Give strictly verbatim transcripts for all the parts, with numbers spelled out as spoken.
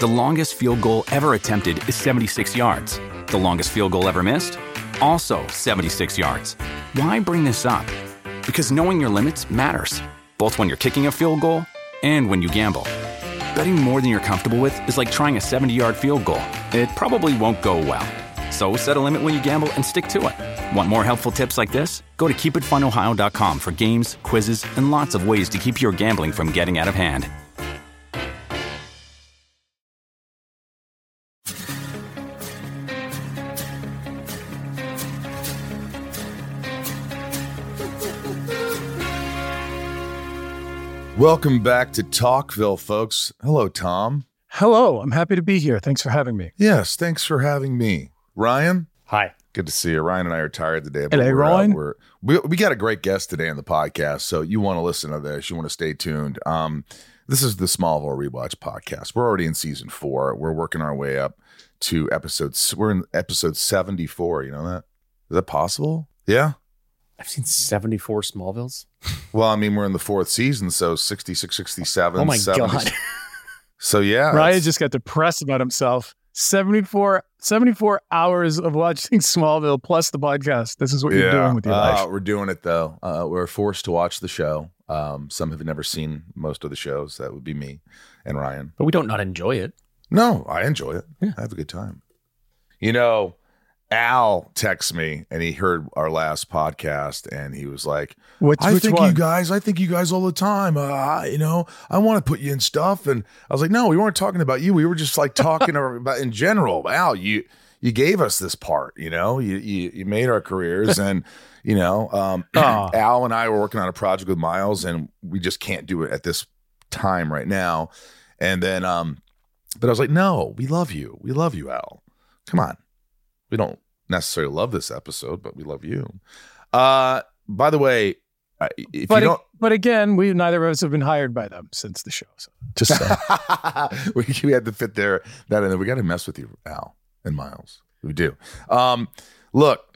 The longest field goal ever attempted is seventy-six yards. The longest field goal ever missed? Also seventy-six yards. Why bring this up? Because knowing your limits matters, both when you're kicking a field goal and when you gamble. Betting more than you're comfortable with is like trying a seventy-yard field goal. It probably won't go well. So set a limit when you gamble and stick to it. Want more helpful tips like this? Go to keep it fun ohio dot com for games, quizzes, and lots of ways to keep your gambling from getting out of hand. Welcome back to Talkville, folks. Hello, Tom. Hello. I'm happy to be here. Thanks for having me. Yes, thanks for having me. Ryan? Hi. Good to see you. Ryan and I are tired today. But Hello, we're, Ryan. Uh, we're, we, we got a great guest today on the podcast, so you want to listen to this. You want to stay tuned. Um, this is the Smallville Rewatch podcast. We're already in season four. We're working our way up to episodes. We're in episode seventy-four. You know that? Is that possible? Yeah? I've seen seventy-four Smallvilles. Well, I mean, we're in the fourth season, so sixty-six, sixty-seven. Oh my seventy. God. So, yeah. Ryan just got depressed about himself. seventy-four, seventy-four hours of watching Smallville plus the podcast. This is what you're doing with your uh, life. We're doing it, though. Uh, we're forced to watch the show. Um, some have never seen most of the shows. That would be me and Ryan. But we don't not enjoy it. No, I enjoy it. Yeah. I have a good time. You know, Al texts me and he heard our last podcast and he was like, Which, I which think one? you guys, I think you guys all the time, uh, you know, I want to put you in stuff. And I was like, no, we weren't talking about you. We were just like talking about in general. Al, you, you gave us this part, you know, you, you, you made our careers and, you know, um, Al and I were working on a project with Miles and we just can't do it at this time right now. And then, um, but I was like, no, we love you. We love you, Al. Come on. We don't necessarily love this episode, but we love you. Uh, by the way, if but, you don't, but again, we neither of us have been hired by them since the show. So just saying. we, we had to fit there that in there. We got to mess with you, Al and Miles. We do. Um, look,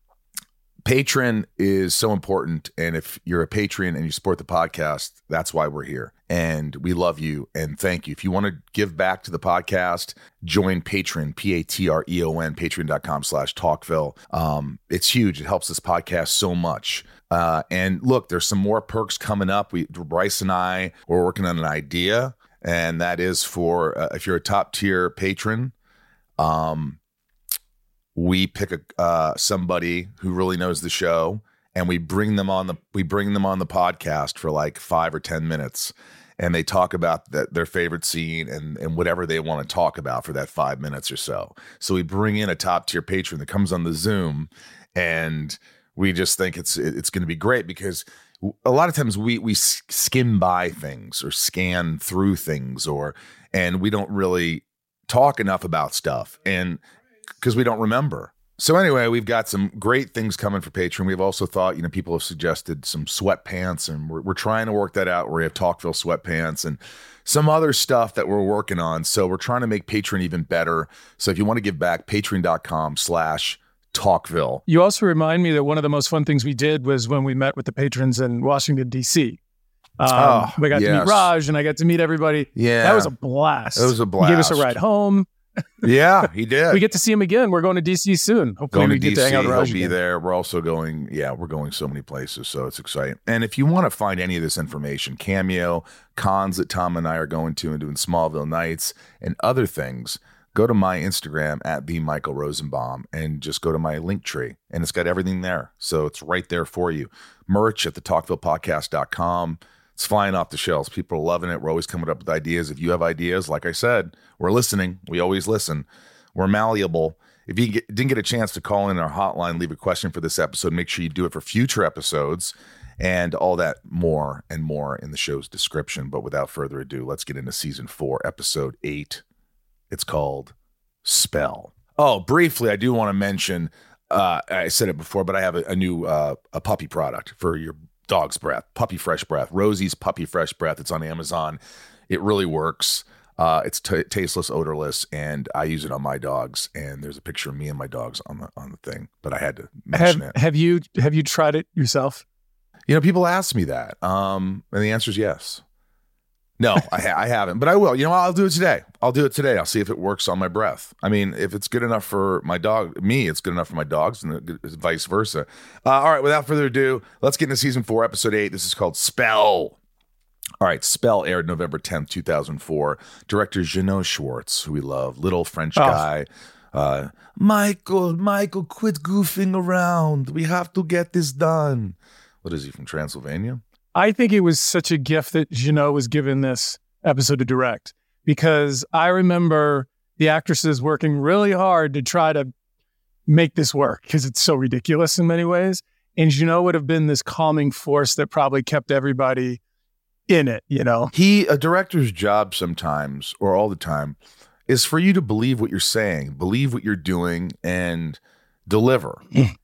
Patreon is so important. And if you're a Patreon and you support the podcast, that's why we're here. And we love you and thank you. If you want to give back to the podcast, join Patreon, P A T R E O N, patreon.com slash Talkville. Um, it's huge. It helps this podcast so much. Uh, and look, there's some more perks coming up. We, Bryce and I, we're working on an idea. And that is for, uh, if you're a top tier patron, um, we pick a uh, somebody who really knows the show, and we bring them on the we bring them on the podcast for like five or ten minutes, and they talk about that their favorite scene and and whatever they want to talk about for that five minutes or so. So we bring in a top tier patron that comes on the Zoom, and we just think it's it's going to be great because a lot of times we we skim by things or scan through things or and we don't really talk enough about stuff and. Because we don't remember. So anyway, we've got some great things coming for Patreon. We've also thought, you know, people have suggested some sweatpants, and we're, we're trying to work that out where we have Talkville sweatpants and some other stuff that we're working on. So we're trying to make Patreon even better. So if you want to give back, patreon.com slash Talkville. You also remind me that one of the most fun things we did was when we met with the patrons in Washington, D C. Um, oh, we got yes. to meet Raj and I got to meet everybody. Yeah. That was a blast. It was a blast. He gave us a ride home. Yeah, he did. We get to see him again. We're going to D C soon. Hopefully going we to get D C, to hang out with he'll Raj be again. there. We're also going, yeah, we're going so many places, so it's exciting. And if you want to find any of this information, Cameo, cons that Tom and I are going to and doing Smallville Nights and other things, go to my Instagram at the Michael Rosenbaum and just go to my link tree, and it's got everything there. So it's right there for you. Merch at the talkville podcast dot com. It's flying off the shelves. People are loving it. We're always coming up with ideas. If you have ideas, like I said, we're listening. We always listen. We're malleable. If you get, didn't get a chance to call in our hotline, leave a question for this episode, make sure you do it for future episodes and all that more and more in the show's description. But without further ado, let's get into season four, episode eight. It's called Spell. Oh, briefly, I do want to mention, uh, I said it before, but I have a, a new uh, a puppy product for your dog's breath, Puppy Fresh Breath, Rosie's Puppy Fresh Breath. It's on Amazon. It really works. Uh, it's t- tasteless, odorless, and I use it on my dogs. And there's a picture of me and my dogs on the on the thing, but I had to mention have, it. Have you have you tried it yourself? You know, people ask me that, um, and the answer is yes. No, I, ha- I haven't, but I will. You know, I'll do it today. I'll do it today. I'll see if it works on my breath. I mean, if it's good enough for my dog, me, it's good enough for my dogs, and vice versa. Uh, all right, without further ado, let's get into season four, episode eight. This is called Spell. All right, Spell aired November tenth, two thousand four. Director Jeannot Schwartz, who we love, little French Oh. guy. Uh, Michael, Michael, quit goofing around. We have to get this done. What is he, from Transylvania? I think it was such a gift that Jeannot was given this episode to direct, because I remember the actresses working really hard to try to make this work because it's so ridiculous in many ways. And Jeannot would have been this calming force that probably kept everybody in it, you know? He, a director's job sometimes, or all the time, is for you to believe what you're saying, believe what you're doing, and deliver.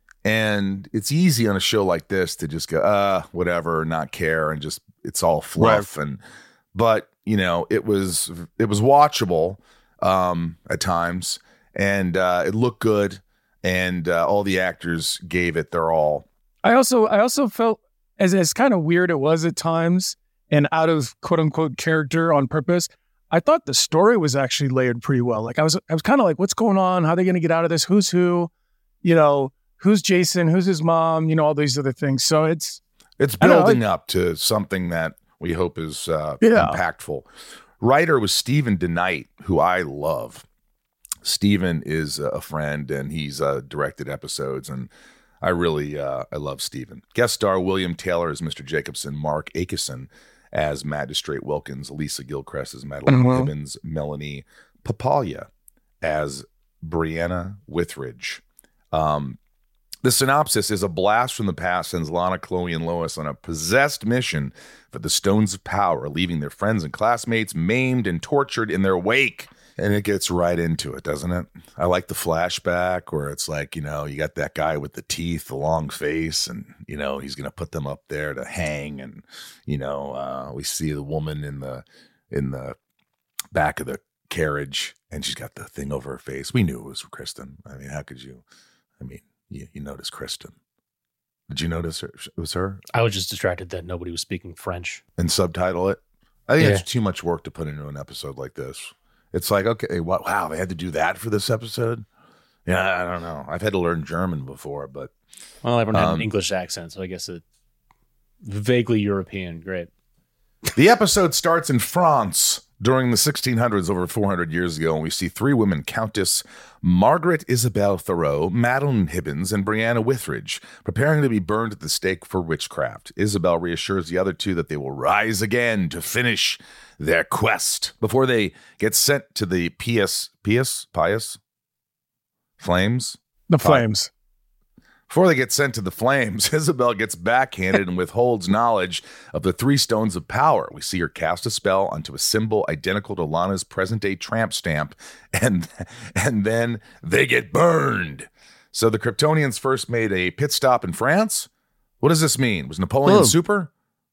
And it's easy on a show like this to just go, uh, whatever, not care, and just it's all fluff. Right. And but you know, it was it was watchable um, at times, and uh, it looked good, and uh, all the actors gave it their all. I also I also felt as as kind of weird it was at times, and out of quote unquote character on purpose. I thought the story was actually layered pretty well. Like I was I was kind of like, what's going on? How are they going to get out of this? Who's who? You know. Who's Jason? Who's his mom? You know, all these other things. So it's it's building know, like, up to something that we hope is uh, yeah. impactful. Writer was Stephen DeKnight, who I love. Stephen is a friend, and he's uh, directed episodes, and I really uh, I love Stephen. Guest star William Taylor as Mister Jacobson, Mark Akeson as Magistrate Wilkins, Lisa Gilchrist as Madeline mm-hmm. Hibbins, Melanie Papaglia as Brianna Withridge. Um, The synopsis is: a blast from the past sends Lana, Chloe, and Lois on a possessed mission for the Stones of Power, leaving their friends and classmates maimed and tortured in their wake. And it gets right into it, doesn't it? I like the flashback where it's like, you know, you got that guy with the teeth, the long face, and, you know, he's going to put them up there to hang. And, you know, uh, we see the woman in the in the back of the carriage, and she's got the thing over her face. We knew it was Kristen. I mean, how could you? I mean, You, you noticed Kristen. Did you notice her? It was her? I was just distracted that nobody was speaking French. And subtitle it? I think Yeah. it's too much work to put into an episode like this. It's like, okay, what, wow, they had to do that for this episode? Yeah, I don't know. I've had to learn German before, but... Well, everyone had Um, an English accent, so I guess it vaguely European. Great. The episode starts in France during the sixteen hundreds, over four hundred years ago, and we see three women: Countess Margaret Isabel Thoreau, Madeline Hibbins, and Brianna Withridge, preparing to be burned at the stake for witchcraft. Isabel reassures the other two that they will rise again to finish their quest before they get sent to the Pious, Pious, Pious Flames? the Pi- flames. Before they get sent to the flames, Isabel gets backhanded and withholds knowledge of the three stones of power. We see her cast a spell onto a symbol identical to Lana's present-day tramp stamp, and, and then they get burned. So the Kryptonians first made a pit stop in France? What does this mean? Was Napoleon Boom. super?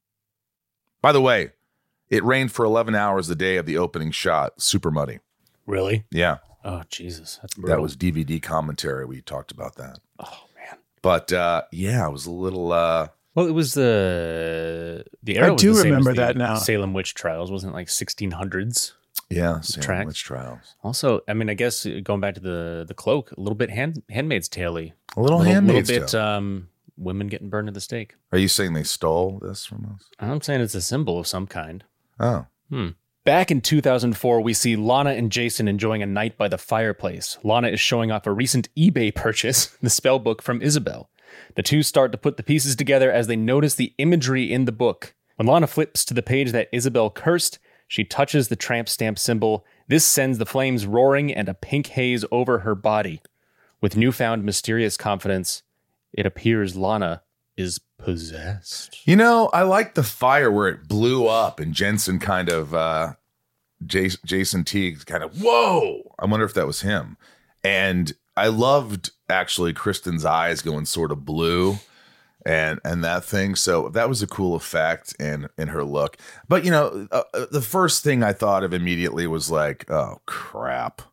By the way, it rained for eleven hours the day of the opening shot. Super muddy. Really? Yeah, Oh, Jesus. That's brutal. that was D V D commentary. We talked about that. Oh, man. But uh, yeah, it was a little... Uh, Well, it was the the era I was do the same remember as the that now. Salem witch trials, wasn't it like sixteen hundreds? yeah, Salem tracks. Witch Trials. Also, I mean, I guess uh, going back to the the cloak, a little bit hand, Handmaid's Tale-y. A little, little, Handmaid's little bit Tale. um, women getting burned at the stake. Are you saying they stole this from us? I'm saying it's a symbol of some kind. Oh, Hmm. Back in two thousand four, we see Lana and Jason enjoying a night by the fireplace. Lana is showing off a recent eBay purchase, the spell book from Isabel. The two start to put the pieces together as they notice the imagery in the book. When Lana flips to the page that Isabel cursed, she touches the tramp stamp symbol. This sends the flames roaring and a pink haze over her body. With newfound mysterious confidence, it appears Lana is possessed. you know, I like the fire where it blew up and Jensen kind of, uh, Jason, Jason Teague kind of, whoa! I wonder if that was him. And I loved actually Kristen's eyes going sort of blue and and that thing. So that was a cool effect in, in her look. But, you know, uh, uh, the first thing I thought of immediately was like, oh, crap.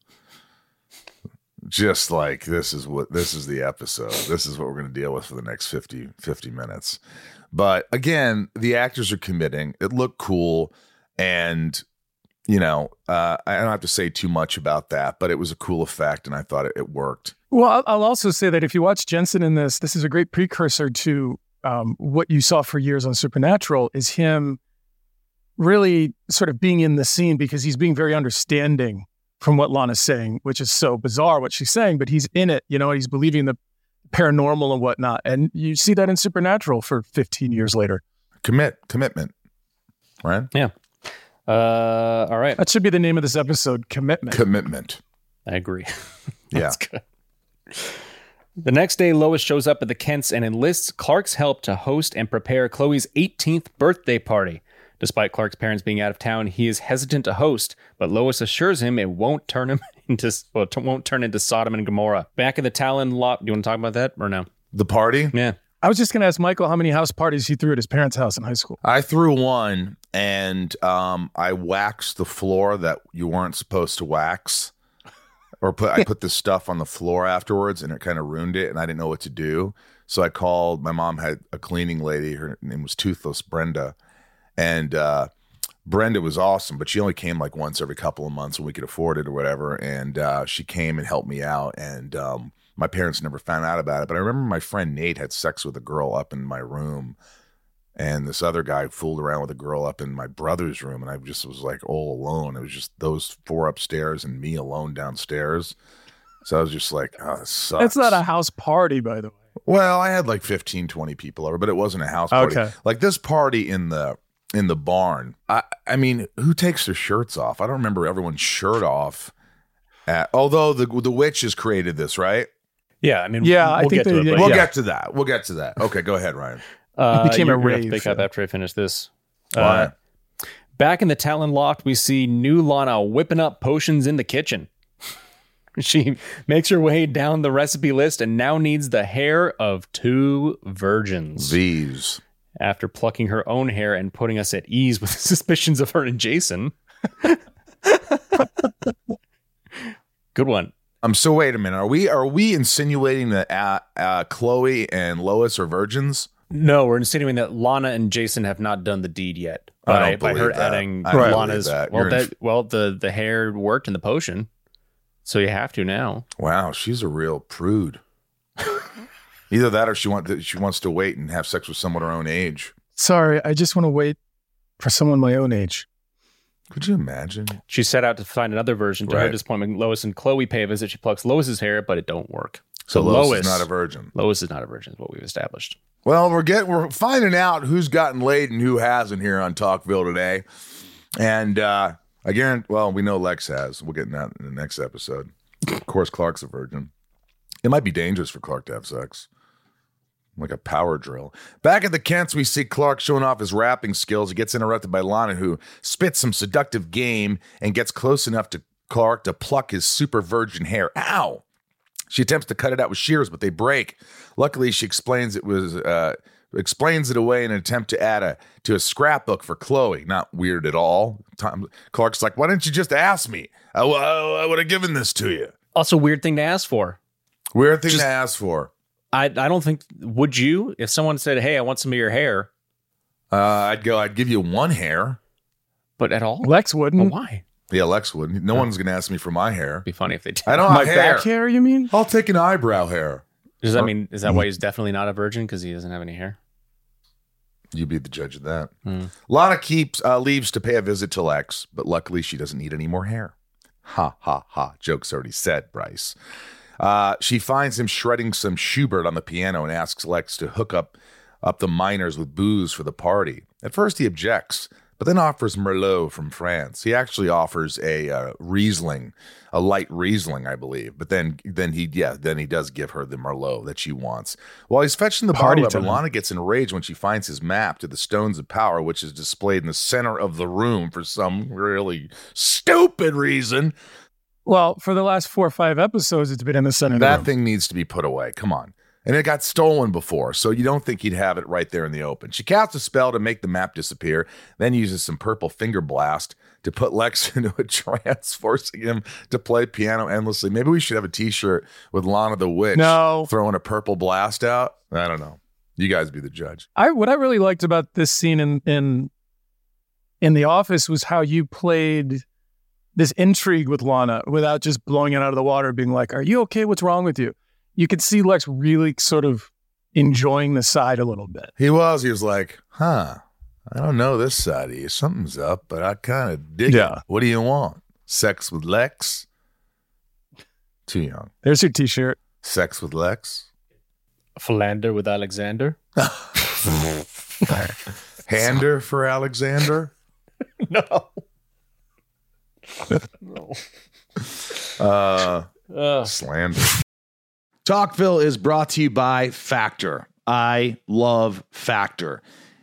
Just like this is what this is the episode. This is what we're going to deal with for the next fifty, fifty minutes. But again, the actors are committing. It looked cool. And, you know, uh, I don't have to say too much about that, but it was a cool effect, and I thought it, it worked. Well, I'll- I'll also say that if you watch Jensen in this, this is a great precursor to um, what you saw for years on Supernatural, is him really sort of being in the scene because he's being very understanding from what Lana's saying, which is so bizarre what she's saying, but he's in it, you know, he's believing the paranormal and whatnot. And you see that in Supernatural for fifteen years later. Commit, commitment, right? Yeah. Uh, all right. That should be the name of this episode, Commitment. Commitment. I agree. Yeah. That's good. The next day, Lois shows up at the Kents and enlists Clark's help to host and prepare Chloe's eighteenth birthday party. Despite Clark's parents being out of town, he is hesitant to host, but Lois assures him it won't turn him into well, it won't turn into Sodom and Gomorrah. Back at the Talon lot, do you want to talk about that or no? The party? Yeah. I was just going to ask Michael how many house parties he threw at his parents' house in high school. I threw one, and um, I waxed the floor that you weren't supposed to wax. Or put I put this stuff on the floor afterwards, and it kind of ruined it, and I didn't know what to do. So I called, my mom had a cleaning lady, her name was Toothless Brenda. And uh, Brenda was awesome, but she only came like once every couple of months when we could afford it or whatever. And uh, she came and helped me out. And um, my parents never found out about it. But I remember my friend Nate had sex with a girl up in my room. And this other guy fooled around with a girl up in my brother's room. And I just was like all alone. It was just those four upstairs and me alone downstairs. So I was just like, oh, this sucks. It's not a house party, by the way. Well, I had like fifteen, twenty people over, but it wasn't a house party. Okay. Like this party in the in the barn. I, I mean, who takes their shirts off? I don't remember everyone's shirt off. At, although the the witches created this, right? Yeah, I mean, Yeah, we'll I think get to they- it. yeah. But We'll yeah. get to that. We'll get to that. Okay, go ahead, Ryan. Uh, It became you're a gonna have to rave, pick up yeah. after I finish this. Why? Uh, back in the Talon loft, we see new Lana whipping up potions in the kitchen. She makes her way down the recipe list and now needs the hair of two virgins. These. After plucking her own hair and putting us at ease with suspicions of her and Jason. Good one. Um. So wait a minute. Are we are we insinuating that uh, uh, Chloe and Lois are virgins? No, we're insinuating that Lana and Jason have not done the deed yet. I By, don't by her believe that. adding I don't believe Lana's. that. Well, You're in- that, well, the, the hair worked in the potion. So you have to now. Wow, she's a real prude. Either that, or she want she wants to wait and have sex with someone her own age. Sorry, I just want to wait for someone my own age. Could you imagine? She set out to find another version. To Right. her disappointment, Lois and Chloe pay a visit. She plucks Lois's hair, but it don't work. So, So Lois, Lois is not a virgin. Lois is not a virgin, is what we've established. Well, we're getting we're finding out who's gotten laid and who hasn't here on Talkville today. And uh again, well, we know Lex has. We'll get in that in the next episode. Of course, Clark's a virgin. It might be dangerous for Clark to have sex. Like a power drill. Back at the Kents, we see Clark showing off his rapping skills. He gets interrupted by Lana, who spits some seductive game and gets close enough to Clark to pluck his super virgin hair. Ow! She attempts to cut it out with shears, but they break. Luckily, she explains it was uh, explains it away in an attempt to add a to a scrapbook for Chloe. Not weird at all. Tom, Clark's like, "Why didn't you just ask me? I, I, I would have given this to you." Also, weird thing to ask for. Weird thing Just- to ask for. I I don't think, would you? If someone said, hey, I want some of your hair, Uh, I'd go. I'd give you one hair. but at all? Lex Well, wouldn't. why? Yeah, Lex would. No one's gonna ask me for my hair. It'd be funny if they did. I don't My have hair. back hair, you mean? I'll take an eyebrow hair. Does that mean, is that why he's definitely not a virgin? Because he doesn't have any hair? You be the judge of that. Hmm. Lana keeps uh, leaves to pay a visit to Lex, but luckily she doesn't need any more hair. Ha ha ha! Joke's already said, Bryce. Uh, she finds him shredding some Schubert on the piano and asks Lex to hook up up the miners with booze for the party. At first he objects, but then offers Merlot from France. He actually offers a uh, Riesling, a light Riesling, I believe. But then, then he, yeah, then he does give her the Merlot that she wants. While he's fetching the Party bottle, time. Lana gets enraged when she finds his map to the Stones of Power, which is displayed in the center of the room for some really stupid reason. Well, for the last four or five episodes, it's been in the center of the That room. thing needs to be put away. Come on. And it got stolen before, so you don't think he'd have it right there in the open. She casts a spell to make the map disappear, then uses some purple finger blast to put Lex into a trance, forcing him to play piano endlessly. Maybe we should have a t-shirt with Lana the Witch No. throwing a purple blast out. I don't know. You guys be the judge. I what I really liked about this scene in in in The Office was how you played this intrigue with Lana without just blowing it out of the water, being like, are you okay? What's wrong with you? You could see Lex really sort of enjoying the side a little bit. He was. He was like, huh, I don't know this side of you. Something's up, but I kind of dig Yeah. it. What do you want? Sex with Lex? Too young. There's your t-shirt. Sex with Lex? Philander with Alexander. Hander for Alexander? No. no. Uh, Uh, slander. Talkville is brought to you by Factor. I love Factor.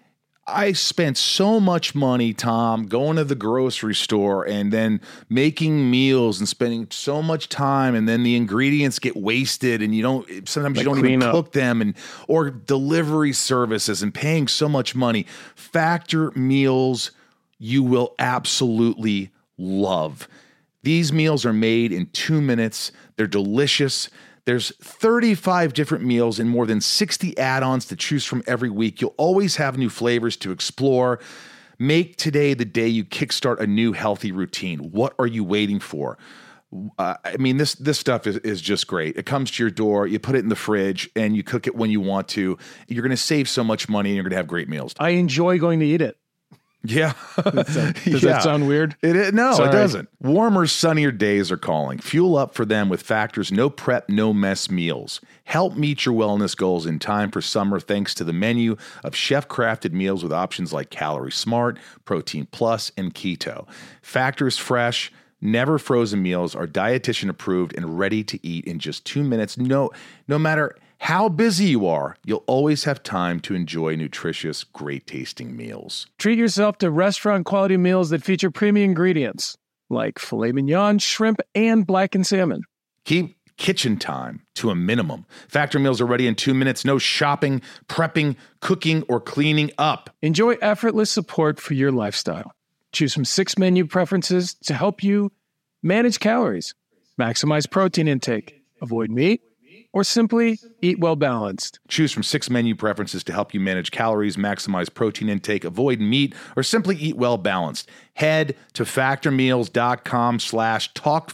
I spent so much money, Tom, going to the grocery store and then making meals and spending so much time, and then the ingredients get wasted and you don't, sometimes Like you don't even cleanup. cook them, and or delivery services and paying so much money. Factor meals you will absolutely love. These meals are made in two minutes. They're delicious. There's thirty-five different meals and more than sixty add-ons to choose from every week. You'll always have new flavors to explore. Make today the day you kickstart a new healthy routine. What are you waiting for? Uh, I mean, this this stuff is, is just great. It comes to your door, you put it in the fridge, and you cook it when you want to. You're going to save so much money, and you're going to have great meals. I enjoy going to eat it. Yeah. Does that, does Yeah. that sound weird? It is, no, Sorry. it doesn't. Warmer, sunnier days are calling. Fuel up for them with Factor's no prep, no mess meals. Help meet your wellness goals in time for summer thanks to the menu of chef-crafted meals with options like Calorie Smart, Protein Plus, and Keto. Factor's fresh, never frozen meals are dietitian approved and ready to eat in just two minutes. No, no matter how busy you are, you'll always have time to enjoy nutritious, great-tasting meals. Treat yourself to restaurant-quality meals that feature premium ingredients like filet mignon, shrimp, and blackened salmon. Keep kitchen time to a minimum. Factor meals are ready in two minutes. No shopping, prepping, cooking, or cleaning up. Enjoy effortless support for your lifestyle. Choose from six menu preferences to help you manage calories, maximize protein intake, avoid meat, or simply eat well balanced. Choose from six menu preferences to help you manage calories, maximize protein intake, avoid meat, or simply eat well balanced. Head to factormeals.com slash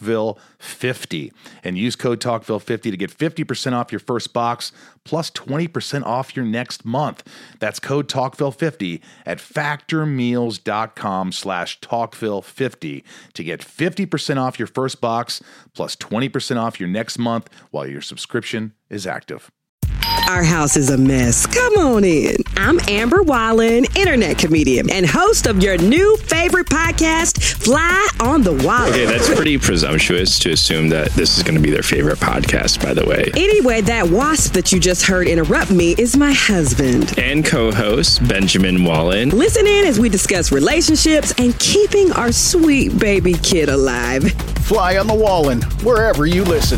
Talkville50 and use code Talkville fifty to get fifty percent off your first box plus twenty percent off your next month. That's code Talkville fifty at factormeals.com slash Talkville50 to get fifty percent off your first box plus twenty percent off your next month while your subscription is active. Our house is a mess. Come on in. I'm Amber Wallen, internet comedian and host of your new favorite podcast, Fly on the Wall. Okay, that's pretty presumptuous to assume that this is going to be their favorite podcast, by the way. Anyway, that wasp that you just heard interrupt me is my husband. And co-host Benjamin Wallen. Listen in as we discuss relationships and keeping our sweet baby kid alive. Fly on the Wallen, wherever you listen.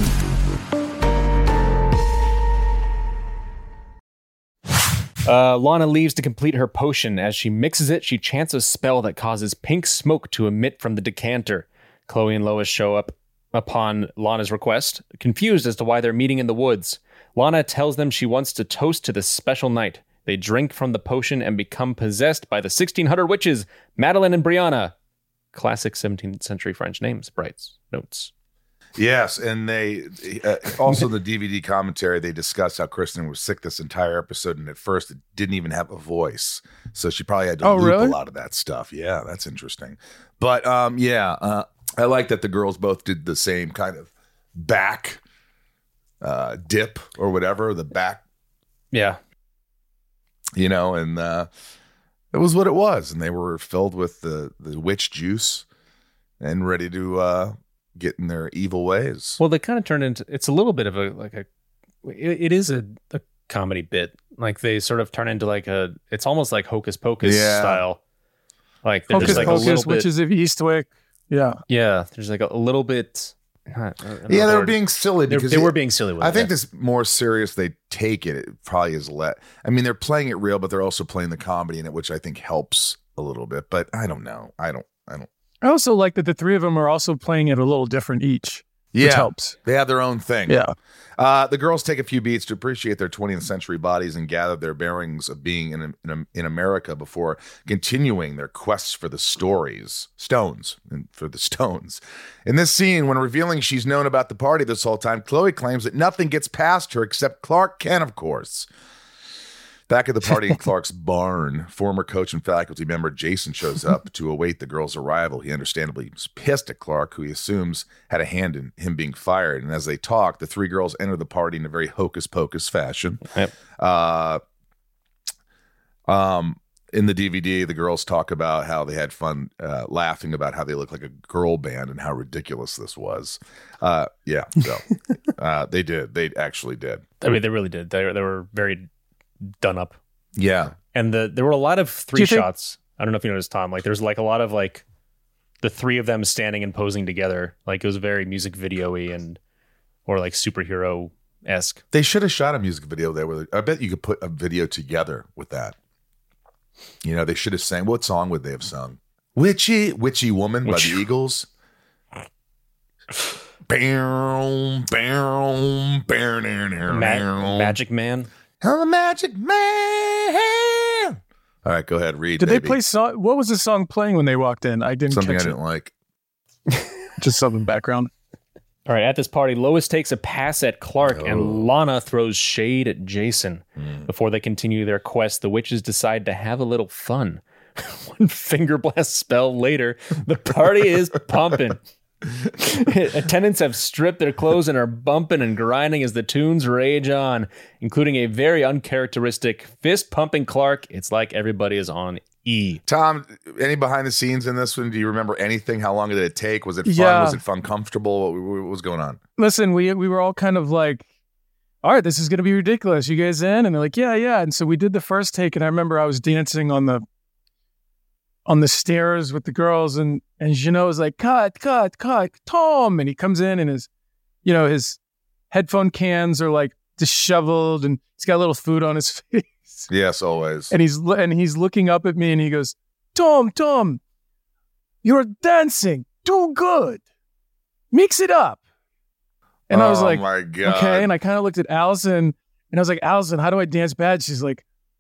Uh, Lana leaves to complete her potion. As she mixes it, she chants a spell that causes pink smoke to emit from the decanter. Chloe and Lois show up upon Lana's request, confused as to why they're meeting in the woods. Lana tells them she wants to toast to this special night. They drink from the potion and become possessed by the sixteen hundred witches, Madeline and Brianna. Classic seventeenth century French names, Brights, notes. Yes, and they uh, also the D V D commentary, they discussed how Kristen was sick this entire episode, and at first it didn't even have a voice, so she probably had to Oh, loop really? a lot of that stuff. Yeah, that's interesting. But um, yeah, uh, I like that the girls both did the same kind of back uh, dip or whatever, the back, Yeah. you know, and uh, it was what it was, and they were filled with the the witch juice and ready to uh, get in their evil ways. Well, they kind of turned into, it's a little bit of a, like a, it, it is a, a comedy bit. Like they sort of turn into like a, it's almost like Hocus Pocus Yeah. style. Like they're Hocus just like a Pocus, little bit, Witches of Eastwick. Yeah. yeah, there's like a, a little bit. I don't know Yeah, the they were word. being silly They- because they it- were being silly with I it, think yeah. this more serious they take it, it probably is let. I mean, they're playing it real, but they're also playing the comedy in it, which I think helps a little bit. But I don't know. I don't. I don't. I also like that the three of them are also playing it a little different each. Yeah, which helps. They have their own thing. Yeah. Uh, the girls take a few beats to appreciate their twentieth century bodies and gather their bearings of being in, in, in America before continuing their quests for the stories, stones, and for the stones. In this scene, when revealing she's known about the party this whole time, Chloe claims that nothing gets past her except Clark Kent, of course. Back at the party in Clark's barn, former coach and faculty member Jason shows up to await the girls' arrival. He understandably is pissed at Clark, who he assumes had a hand in him being fired. And as they talk, the three girls enter the party in a very hocus-pocus fashion. Yep. Uh, um, in the D V D, the girls talk about how they had fun uh, laughing about how they look like a girl band and how ridiculous this was. Uh, yeah, so uh, they did. They actually did. I mean, they really did. They, they were very done up. Yeah. And the there were a lot of three think- shots. I don't know if you noticed, Tom. Like there's like a lot of like the three of them standing and posing together. Like it was very music video-y and or like superhero esque. They should have shot a music video there. With I bet you could put a video together with that. You know, they should have sang. What song would they have sung? Witchy, Witchy Woman by the Eagles. Bam, bam, bam, Ma- Magic Man. I'm a magic man. All right, go ahead, read. Did baby. they play song? What was the song playing when they walked in? I didn't Something I catch didn't it. like. Just some background. All right, at this party, Lois takes a pass at Clark Oh. and Lana throws shade at Jason. Mm. Before they continue their quest, the witches decide to have a little fun. One finger blast spell later, the party is pumping. Attendants have stripped their clothes and are bumping and grinding as the tunes rage on, including a very uncharacteristic fist-pumping Clark. It's like everybody is on E. Tom, any behind the scenes in this one? Do you remember anything? How long did it take? Was it fun? Yeah. Was it fun, comfortable? What, what was going on? Listen, we we were all kind of like, all right, this is going to be ridiculous. You guys in? And they're like, yeah, yeah. And so we did the first take, and I remember I was dancing on the on the stairs with the girls, and and Jeannot was like, cut, cut, cut, Tom. And he comes in, and his, you know, his headphone cans are like disheveled, and he's got a little food on his face. Yes, always. And he's and he's looking up at me, and he goes, Tom, Tom, you're dancing too good. Mix it up. And I was oh like, my God. okay. And I kind of looked at Allison, and I was like, Allison, how do I dance bad? She's like,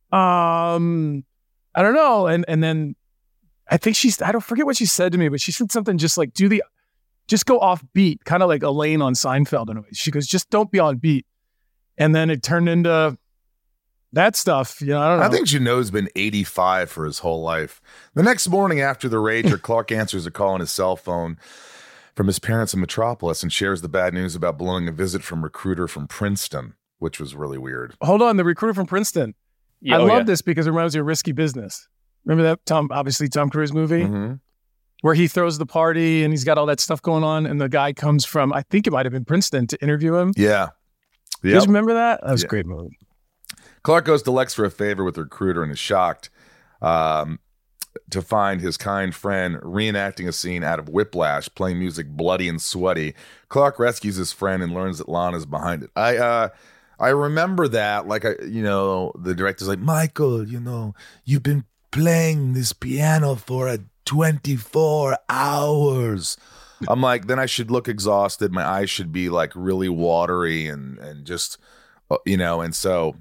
um, I don't know. And and then I think she's, I don't forget what she said to me, but she said something just like, do the, just go off beat, kind of like Elaine on Seinfeld in a way. She goes, just don't be on beat. And then it turned into that stuff. You know, I don't know. I think Jeannot's been eighty-five for his whole life. The next morning after the rager, Clark answers a call on his cell phone from his parents in Metropolis and shares the bad news about blowing a visit from recruiter from Princeton, which was really weird. Hold on, the recruiter from Princeton. Yeah, I oh, love yeah. this because it reminds me of Risky Business. Remember that Tom, obviously Tom Cruise movie Mhm. where he throws the party and he's got all that stuff going on, and the guy comes from, I think it might have been Princeton, to interview him. Yeah. You Yep. guys remember that? That was Yeah. a great movie. Clark goes to Lex for a favor with the recruiter and is shocked um, to find his kind friend reenacting a scene out of Whiplash, playing music bloody and sweaty. Clark rescues his friend and learns that Lana's behind it. I uh, I remember that, like, I, you know, the director's like, Michael, you know, you've been playing this piano for a twenty-four hours. I'm like, then I should look exhausted. My eyes should be like really watery and and just, uh, you know, and so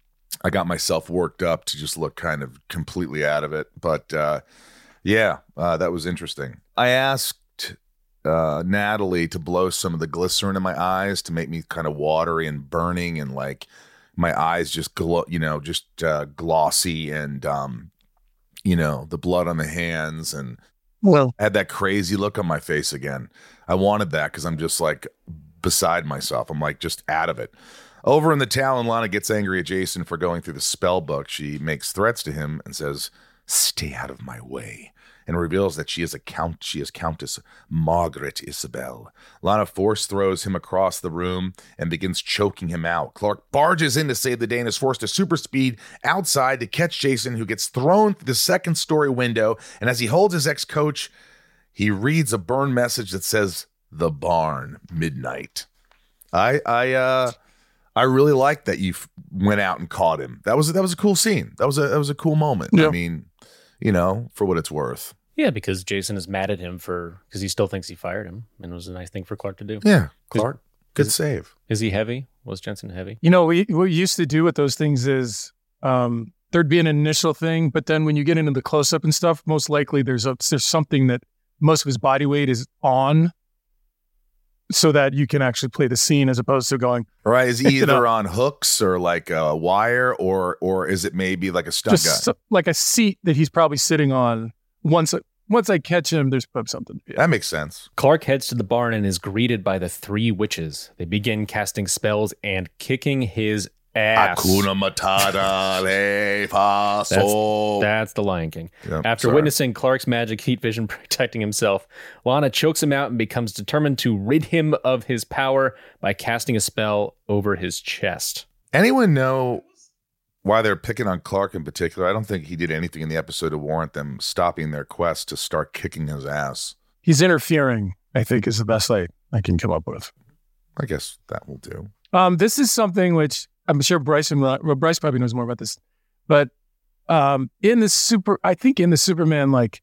I got myself worked up to just look kind of completely out of it. But uh, yeah, uh, that was interesting. I asked uh, Natalie to blow some of the glycerin in my eyes to make me kind of watery and burning, and like my eyes just glow, you know, just uh, glossy, and um, you know, the blood on the hands, and Well, I had that crazy look on my face again. I wanted that because I'm just like beside myself. I'm like just out of it. Over in the town, Lana gets angry at Jason for going through the spell book. She makes threats to him and says, "Stay out of my way," and reveals that she is a count. She is Countess Margaret Isabel. Lana force throws him across the room and begins choking him out. Clark barges in to save the day and is forced to super speed outside to catch Jason, who gets thrown through the second story window. And as he holds his ex-coach, he reads a burn message that says, "The barn, midnight." I I uh I really liked that you f- went out and caught him. That was that was a cool scene. That was a that was a cool moment. Yeah. I mean, you know, for what it's worth. Yeah, because Jason is mad at him for because he still thinks he fired him, and it was a nice thing for Clark to do. Yeah, Clark, is, good is, save. Is he heavy? Was Jensen heavy? You know, we, what we used to do with those things is um, there'd be an initial thing, but then when you get into the close-up and stuff, most likely there's a there's something that most of his body weight is on, so that you can actually play the scene as opposed to going. Right, is he either know, on hooks or like a wire, or or is it maybe like a stunt just guy? so- like a seat that he's probably sitting on. Once once I catch him, there's something. Yeah. That makes sense. Clark heads to the barn and is greeted by the three witches. They begin casting spells and kicking his ass. Hakuna Matata, le fa That's, sol. that's the Lion King. Yep, After sorry. witnessing Clark's magic heat vision protecting himself, Lana chokes him out and becomes determined to rid him of his power by casting a spell over his chest. Anyone know why they're picking on Clark in particular? I don't think he did anything in the episode to warrant them stopping their quest to start kicking his ass. He's interfering, I think, is the best I, I can come up with. I guess that will do. Um, this is something which I'm sure Bryson, well, Bryce probably knows more about this, but um, in the super, I think in the Superman, like,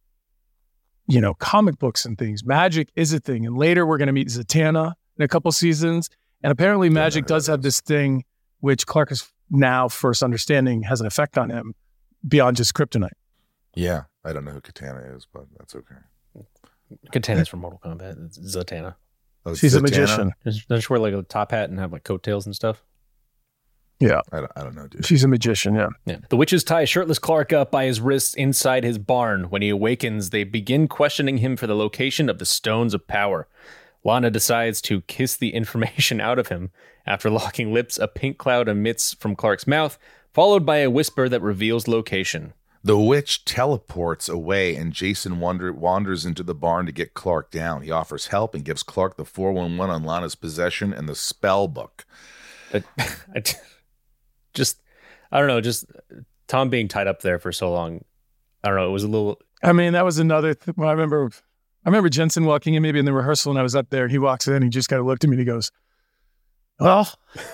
you know, comic books and things, magic is a thing. And later we're going to meet Zatanna in a couple seasons. And apparently magic does have this thing, which Clark is now first understanding has an effect on him beyond just kryptonite. Yeah, I don't know who Katana is, but that's okay. Katana's from Mortal Kombat. It's Zatanna. Oh, She's a Zatanna? magician. Does does she wear like a top hat and have like coattails and stuff? Yeah. I don't, I don't know, dude. She's a magician, yeah. Yeah. The witches tie shirtless Clark up by his wrists inside his barn. When he awakens, they begin questioning him for the location of the Stones of Power. Lana decides to kiss the information out of him. After locking lips, a pink cloud emits from Clark's mouth, followed by a whisper that reveals location. The witch teleports away, and Jason wander, wanders into the barn to get Clark down. He offers help and gives Clark the four one one on Lana's possession and the spell book. But I just, I don't know, just Tom being tied up there for so long. I don't know. It was a little. I mean, that was another th- well, I remember I remember Jensen walking in maybe in the rehearsal, and I was up there, and he walks in, and he just kind of looked at me, and he goes, well,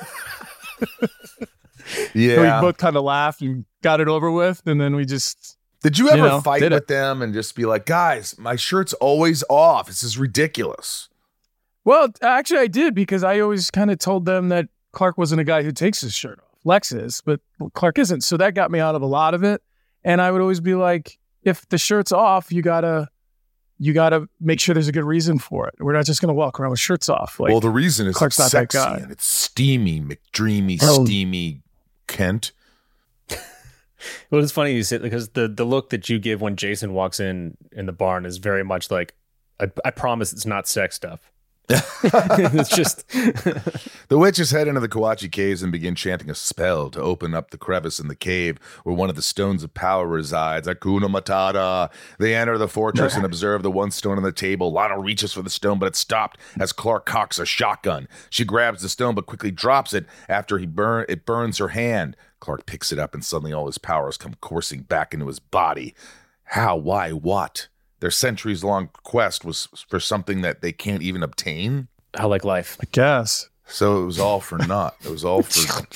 Yeah. so we both kind of laughed and got it over with, and then we just. Did you ever you know, fight did with it. them and just be like, guys, my shirt's always off. This is ridiculous. Well, actually, I did, because I always kind of told them that Clark wasn't a guy who takes his shirt off. Lex is, but Clark isn't. So that got me out of a lot of it. And I would always be like, if the shirt's off, you gotta, you gotta make sure there's a good reason for it. We're not just gonna walk around with shirts off. Like, well, the reason is Clark's it's not that sexy guy. and it's steamy, McDreamy, Oh. steamy Kent. Well, it's funny you said, because the, the look that you give when Jason walks in in the barn is very much like, I, I promise it's not sex stuff. It's just The witches head into the Kawachi caves and begin chanting a spell to open up the crevice in the cave where one of the stones of power resides. Hakuna Matata. They enter the fortress and observe the one stone on the table. Lana reaches for the stone, but it's stopped as Clark cocks a shotgun. She grabs the stone, but quickly drops it after he burn it burns her hand. Clark picks it up, and suddenly all his powers come coursing back into his body. How? Why? What? Their centuries-long quest was for something that they can't even obtain? how like life. I guess. So it was all for naught. It was all for.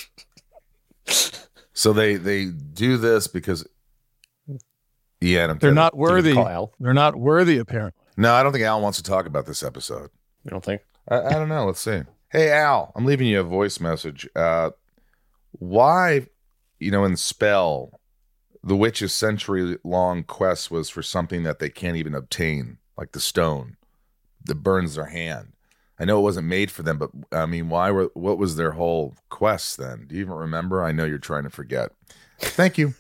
So they they do this because. Yeah, I don't They're get it. not worthy. call Al? They're not worthy, apparently. No, I don't think Al wants to talk about this episode. You don't think? I, I don't know. Let's see. Hey, Al, I'm leaving you a voice message. Uh, why, you know, in Spell, the witch's century-long quest was for something that they can't even obtain, like the stone that burns their hand. I know it wasn't made for them, but I mean, why were? What was their whole quest then? Do you even remember? I know you're trying to forget. Thank you.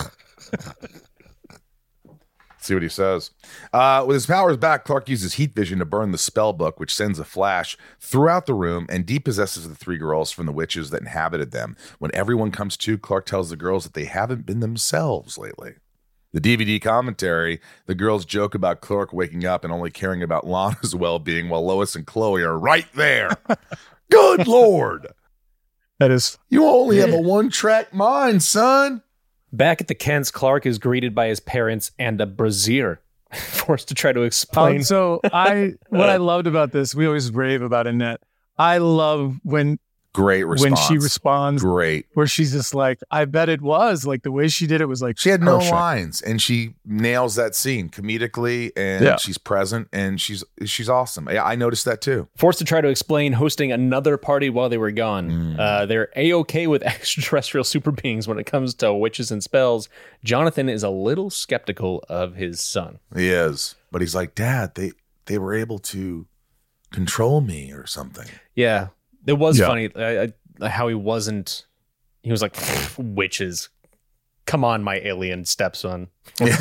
See what he says. Uh, with his powers back, Clark uses heat vision to burn the spell book, which sends a flash throughout the room and depossesses the three girls from the witches that inhabited them. When everyone comes to, Clark tells the girls that they haven't been themselves lately. The D V D commentary, the girls joke about Clark waking up and only caring about Lana's well-being while Lois and Chloe are right there. Good Lord. That is. You only have a one-track mind, son. Back at the Kents, Clark is greeted by his parents and a brazier, forced to try to explain. Um, so I, what I loved about this, we always rave about Annette. I love when Great response. when she responds. Great. Where she's just like, I bet it was. Like the way she did it was like She had perfect. no lines, and she nails that scene comedically, and Yeah. she's present, and she's she's awesome. I, I noticed that too. Forced to try to explain hosting another party while they were gone. Mm. Uh, they're A-okay with extraterrestrial super beings when it comes to witches and spells. Jonathan is a little skeptical of his son. He is, but he's like, Dad, they they were able to control me or something. Yeah, it was Yeah. funny I, I, how he wasn't. He was like, witches. Come on, my alien stepson,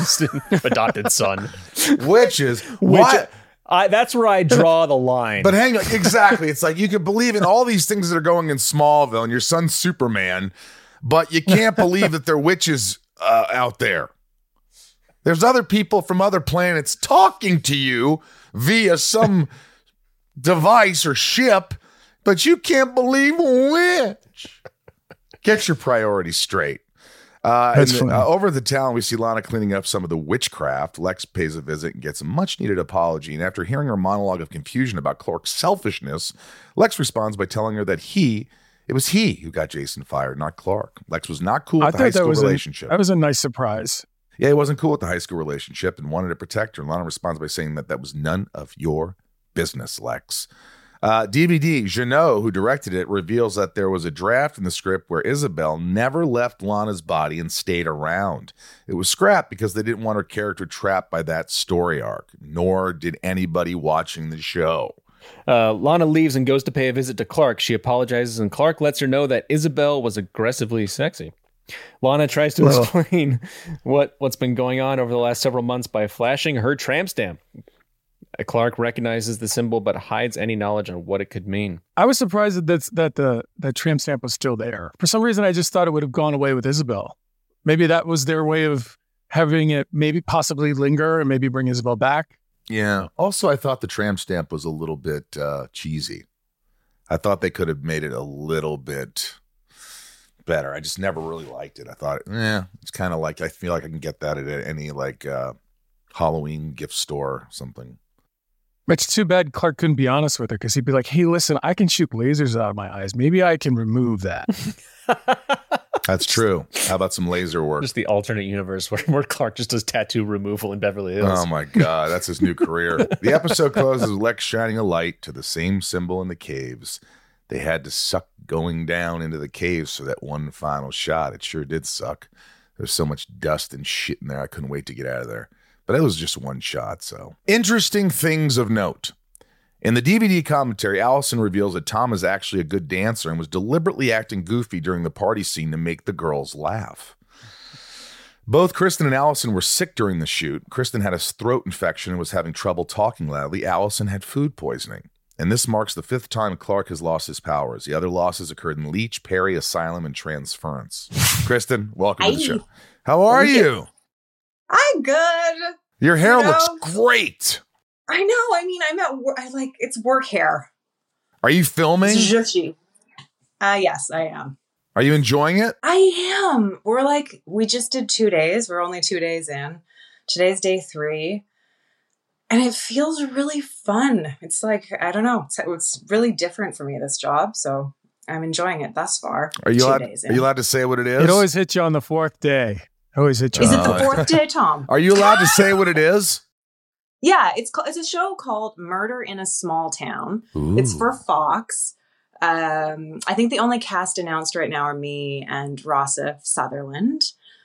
adopted son. Witches, Which, what? I, that's where I draw the line. But hang on, exactly. It's like you could believe in all these things that are going in Smallville, and your son's Superman, but you can't believe that there are witches uh, out there. There's other people from other planets talking to you via some device or ship, but you can't believe which. Get your priorities straight. Uh, That's and the- funny. uh, over at the town, we see Lana cleaning up some of the witchcraft. Lex pays a visit and gets a much-needed apology. And after hearing her monologue of confusion about Clark's selfishness, Lex responds by telling her that he, it was he who got Jason fired, not Clark. Lex was not cool I with the high thought that school was a, relationship. that was a nice surprise. Yeah, he wasn't cool with the high school relationship and wanted to protect her. And Lana responds by saying that that was none of your business, Lex. Uh, D V D, Jeannot, who directed it, reveals that there was a draft in the script where Isabel never left Lana's body and stayed around. It was scrapped because they didn't want her character trapped by that story arc, nor did anybody watching the show. Uh, Lana leaves and goes to pay a visit to Clark. She apologizes, and Clark lets her know that Isabel was aggressively sexy. Lana tries to Well. explain what, what's been going on over the last several months by flashing her tramp stamp. Clark recognizes the symbol but hides any knowledge on what it could mean. I was surprised that that's, that the that tramp stamp was still there. For some reason, I just thought it would have gone away with Isabel. Maybe that was their way of having it maybe possibly linger and maybe bring Isabel back. Yeah. Also, I thought the tramp stamp was a little bit uh, cheesy. I thought they could have made it a little bit better. I just never really liked it. I thought, eh, it's kind of like, I feel like I can get that at any like uh, Halloween gift store or something. It's too bad Clark couldn't be honest with her because he'd be like, hey, listen, I can shoot lasers out of my eyes. Maybe I can remove that. That's true. How about some laser work? Just the alternate universe where, where Clark just does tattoo removal in Beverly Hills. Oh my God, that's his new career. The episode closes with Lex shining a light to the same symbol in the caves. They had to suck going down into the caves for that one final shot. It sure did suck. There's so much dust and shit in there. I couldn't wait to get out of there. But it was just one shot, so. Interesting things of note. In the D V D commentary, Allison reveals that Tom is actually a good dancer and was deliberately acting goofy during the party scene to make the girls laugh. Both Kristen and Allison were sick during the shoot. Kristen had a throat infection and was having trouble talking loudly. Allison had food poisoning. And this marks the fifth time Clark has lost his powers. The other losses occurred in Leech, Perry, Asylum, and Transference. Kristen, welcome to the Hi. show. How are Thank you? you. I'm good. Your hair You know? looks great. I know. I mean, I'm at work. I like it's work hair. Are you filming? It's zhushy. Uh, yes, I am. Are you enjoying it? I am. We're like, we just did two days. We're only two days in. Today's day three. And it feels really fun. It's like, I don't know. It's, it's really different for me, this job. So I'm enjoying it thus far. Are you two allowed? days Are you allowed to say what it is? It always hits you on the fourth day. Always hits you. Is on it the the fourth fourth day, Tom? Are you allowed to say what it is? Yeah, it's ca- it's a show called Murder in a Small Town. It's for Fox. Um, I think the only cast announced right now are me and Rossif Sutherland.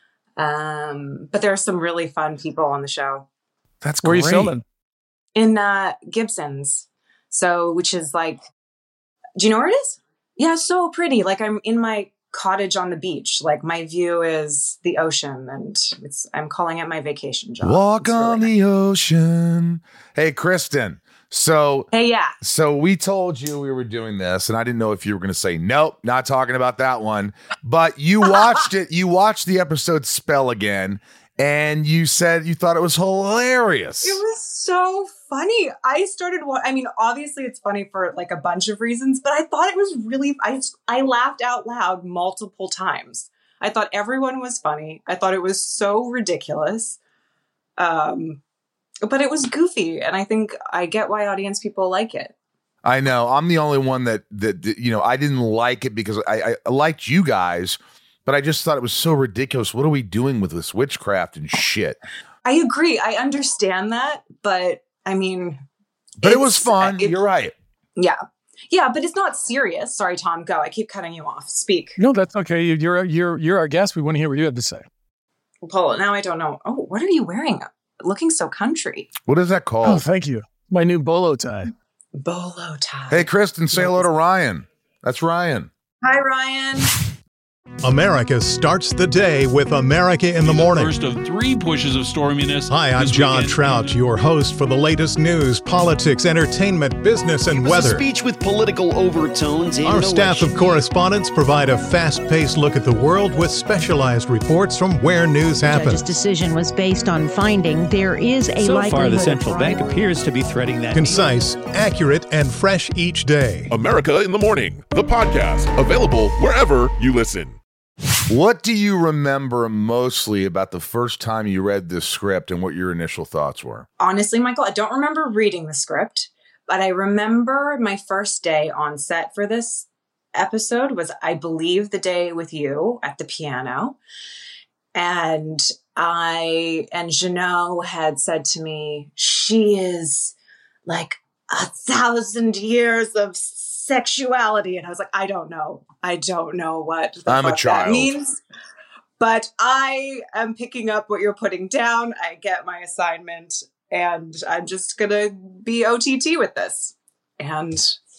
Um, but there are some really fun people on the show. That's Where are great. you filming? In uh, Gibson's, so which is like, do you know where it is? Yeah, so pretty. Like I'm in my cottage on the beach. Like my view is the ocean, and it's I'm calling it my vacation job. Walk It's really on nice. the ocean. Hey, Kristen. So, Hey, yeah. so we told you we were doing this, and I didn't know if you were going to say nope, not talking about that one. But you watched it. You watched the episode Spell Again, and you said you thought it was hilarious. It was so funny. I started, wa- I mean, obviously it's funny for like a bunch of reasons, but I thought it was really, I, I laughed out loud multiple times. I thought everyone was funny. I thought it was so ridiculous. Um, but it was goofy. And I think I get why audience people like it. I know. I'm the only one that, that, that you know, I didn't like it because I, I liked you guys, but I just thought it was so ridiculous. What are we doing with this witchcraft and shit? I agree. I understand that, but I mean, but it was fun. It, You're right. Yeah. Yeah, but it's not serious. Sorry, Tom, go. I keep cutting you off. Speak. No, that's okay. You're you're you're our guest. We want to hear what you have to say. Paul, now I don't know. Oh, what are you wearing? Looking so country. What is that called? Oh, thank you. My new bolo tie. Bolo tie. Hey, Kristen, say hello to Ryan. That's Ryan. Hi, Ryan. America starts the day with America in the Morning. First of three pushes of storminess. Hi, I'm John weekend. Trout, your host for the latest news, politics, entertainment, business, and it was weather. A speech with political overtones. Our staff election. of correspondents provide a fast-paced look at the world with specialized reports from where news happens. The judge's decision was based on finding there is a so likelihood. So far, the central bank appears to be threading that. Concise, accurate, and fresh each day. America in the Morning, the podcast, available wherever you listen. What do you remember mostly about the first time you read this script and what your initial thoughts were? Honestly, Michael, I don't remember reading the script, but I remember my first day on set for this episode was, I believe, the day with you at the piano. And I and Jeannot had said to me, she is like a thousand years of sexuality. And I was like, I don't know. I don't know what the I'm fuck a child. that means. But I am picking up what you're putting down. I get my assignment and I'm just going to be O T T with this. And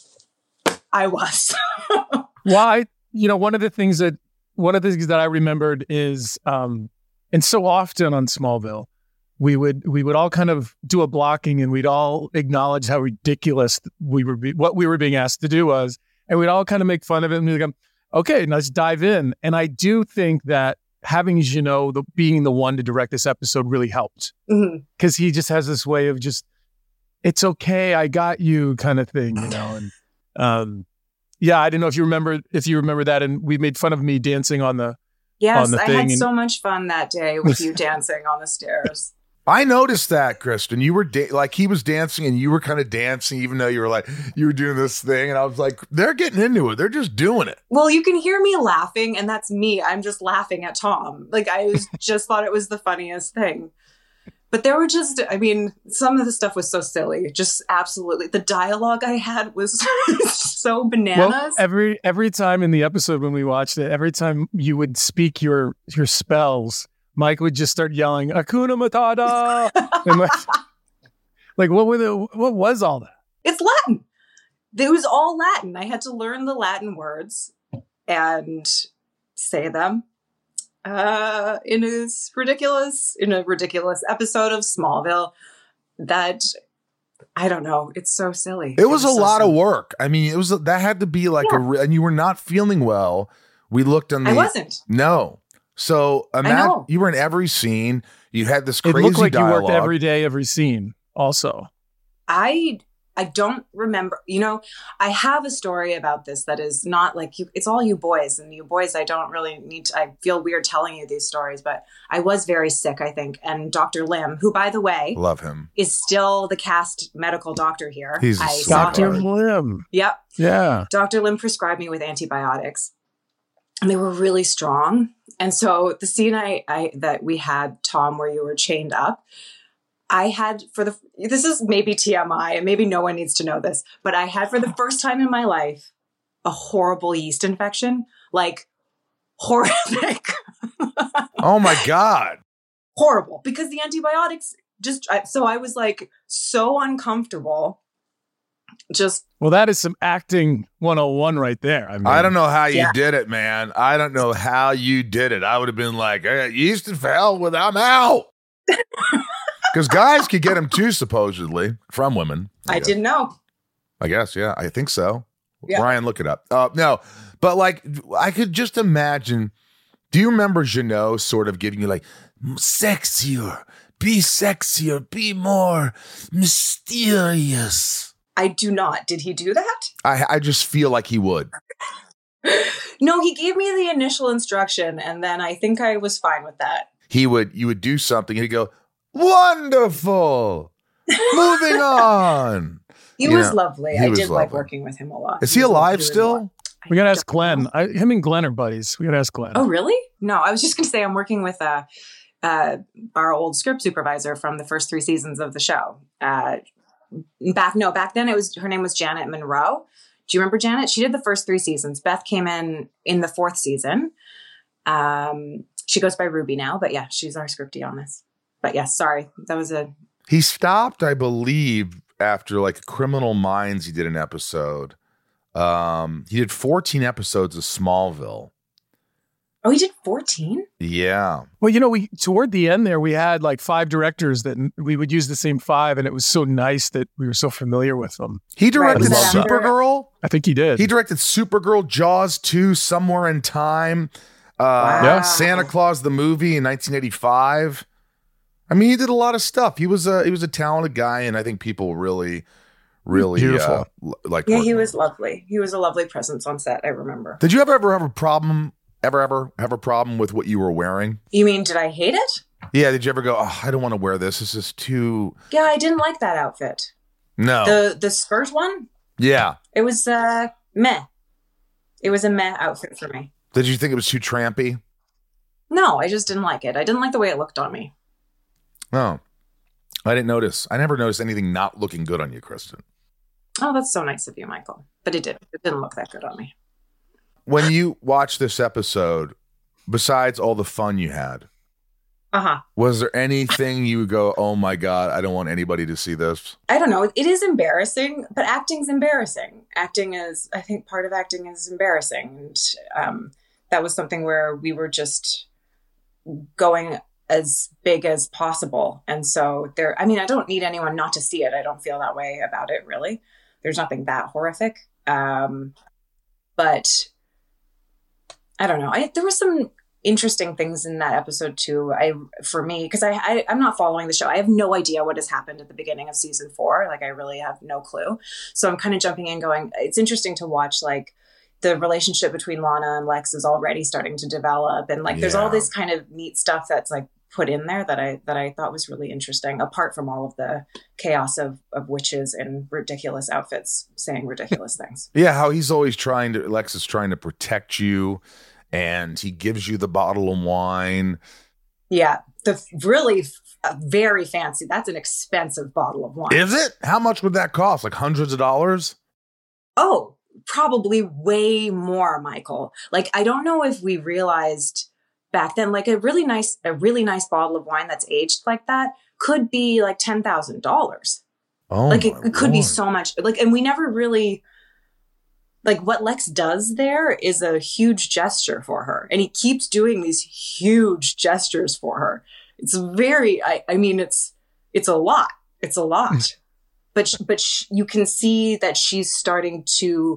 I was. Why? You know, one of the things that, one of the things that I remembered is, um, and so often on Smallville, we would we would all kind of do a blocking and we'd all acknowledge how ridiculous we were, be, what we were being asked to do was, and we'd all kind of make fun of it and we'd go, okay, let's dive in. And I do think that having Jeannot the, being the one to direct this episode really helped because mm-hmm. he just has this way of just, it's okay, I got you kind of thing, you know. And um, yeah, I don't know if you remember if you remember that, and we made fun of me dancing on the yes, on the I thing had and, so much fun that day with you dancing on the stairs. I noticed that, Kristen. You were da- like he was dancing, and you were kind of dancing, even though you were like you were doing this thing. And I was like, they're getting into it. They're just doing it. Well, you can hear me laughing, and that's me. I'm just laughing at Tom. Like I was, just thought it was the funniest thing. But there were just, I mean, some of the stuff was so silly. Just absolutely, the dialogue I had was so bananas. Well, every every time in the episode when we watched it, every time you would speak your your spells, Mike would just start yelling, Hakuna Matata. And like, like, what were the, what was all that? It's Latin. It was all Latin. I had to learn the Latin words and say them uh, in a ridiculous, in a ridiculous episode of Smallville that, I don't know. It's so silly. It was, it was a so lot silly. of work. I mean, it was, that had to be like yeah. a, and you were not feeling well. We looked on the, I wasn't. No. So imagine you were in every scene. You had this crazy It looked like dialogue. you worked every day, every scene also. I I don't remember. You know, I have a story about this that is not like you. It's all you boys, and you boys, I don't really need to. I feel weird telling you these stories, but I was very sick, I think. And Doctor Lim, who, by the way, love him, is still the cast medical doctor here. He's I Doctor Lim. Yep. Yeah. Doctor Lim prescribed me with antibiotics. And they were really strong. And so the scene I, I that we had, Tom, where you were chained up, I had for the, this is maybe T M I and maybe no one needs to know this, but I had for the first time in my life, a horrible yeast infection, like horrific. Oh my God. Horrible. Because the antibiotics just, so I was like so uncomfortable. Just well, that is some acting one oh one right there. I mean, I don't know how you yeah. did it, man. I don't know how you did it. I would have been like, hey, yeast and hell with I'm out. Because guys could get them too, supposedly, from women. I, I didn't know. I guess, yeah, I think so. Yeah. Ryan, look it up. Uh, no, but like, I could just imagine. Do you remember Jeannot sort of giving you like, sexier, be sexier, be more mysterious? I do not. Did he do that? I I just feel like he would. No, he gave me the initial instruction, and then I think I was fine with that. He would, you would do something, and he'd go, wonderful, moving on. You He You was know, lovely. he I was did like lovely. working with him a lot. Is he was alive really still? lovely. We got to ask Glenn. I, him and Glenn are buddies. We got to ask Glenn. Oh, really? No, I was just going to say I'm working with uh, uh, our old script supervisor from the first three seasons of the show. Uh, back, no, back then it was her name was Janet Monroe. Do you remember Janet? She did the first three seasons. Beth came in in the fourth season. Um, she goes by Ruby now, but yeah, she's our scriptie on this. But yes, yeah, sorry, that was a. He stopped, I believe, after like Criminal Minds. He did an episode. Um, he did fourteen episodes of Smallville. Oh, he did fourteen? Yeah. Well, you know, we toward the end there, we had like five directors that we would use the same five, and it was so nice that we were so familiar with them. He directed Right. Supergirl. I think he did. He directed Supergirl, Jaws two, Somewhere in Time, uh, Wow. Yeah. Santa Claus the movie in nineteen eighty-five. I mean, he did a lot of stuff. He was a he was a talented guy, and I think people really. Really Beautiful. Uh, l- like Yeah, working he with was lovely. He was a lovely presence on set. I remember. Did you ever ever have a problem? Ever ever have a problem with what you were wearing? You mean, did I hate it? Yeah. Did you ever go? Oh, I don't want to wear this. This is too. Yeah, I didn't like that outfit. No. The the skirt one. Yeah. It was uh meh. It was a meh outfit for me. Did you think it was too trampy? No, I just didn't like it. I didn't like the way it looked on me. No. I didn't notice. I never noticed anything not looking good on you, Kristen. Oh, that's so nice of you, Michael. But it did. It didn't look that good on me. When you watched this episode, besides all the fun you had, Uh-huh. was there anything you would go, oh my God, I don't want anybody to see this? I don't know. It is embarrassing, but acting's embarrassing. Acting is, I think part of acting is embarrassing. And um, that was something where we were just going as big as possible. And so there, I mean, I don't need anyone not to see it. I don't feel that way about it, really. There's nothing that horrific. Um, but I don't know. I, there were some interesting things in that episode too. I, for me, because I, I, I'm not following the show. I have no idea what has happened at the beginning of season four. Like I really have no clue. So I'm kind of jumping in going, it's interesting to watch like the relationship between Lana and Lex is already starting to develop. And like, there's all Yeah. this kind of neat stuff that's like put in there that I, that I thought was really interesting, apart from all of the chaos of, of witches in ridiculous outfits saying ridiculous things. Yeah, how he's always trying to, Lex is trying to protect you, and he gives you the bottle of wine. Yeah. The really f- very fancy, that's an expensive bottle of wine. Is it? How much would that cost? Like hundreds of dollars? Oh, probably way more, Michael. Like, I don't know if we realized back then, like a really nice, a really nice bottle of wine that's aged like that could be like ten thousand dollars. Oh, like it, my it could be Lord. so much. Like, and we never really, like what Lex does there is a huge gesture for her. And he keeps doing these huge gestures for her. It's very, I, I mean, it's, it's a lot. It's a lot. But sh- but sh- you can see that she's starting to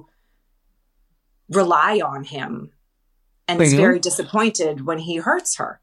rely on him, and is Mhm. very disappointed when he hurts her.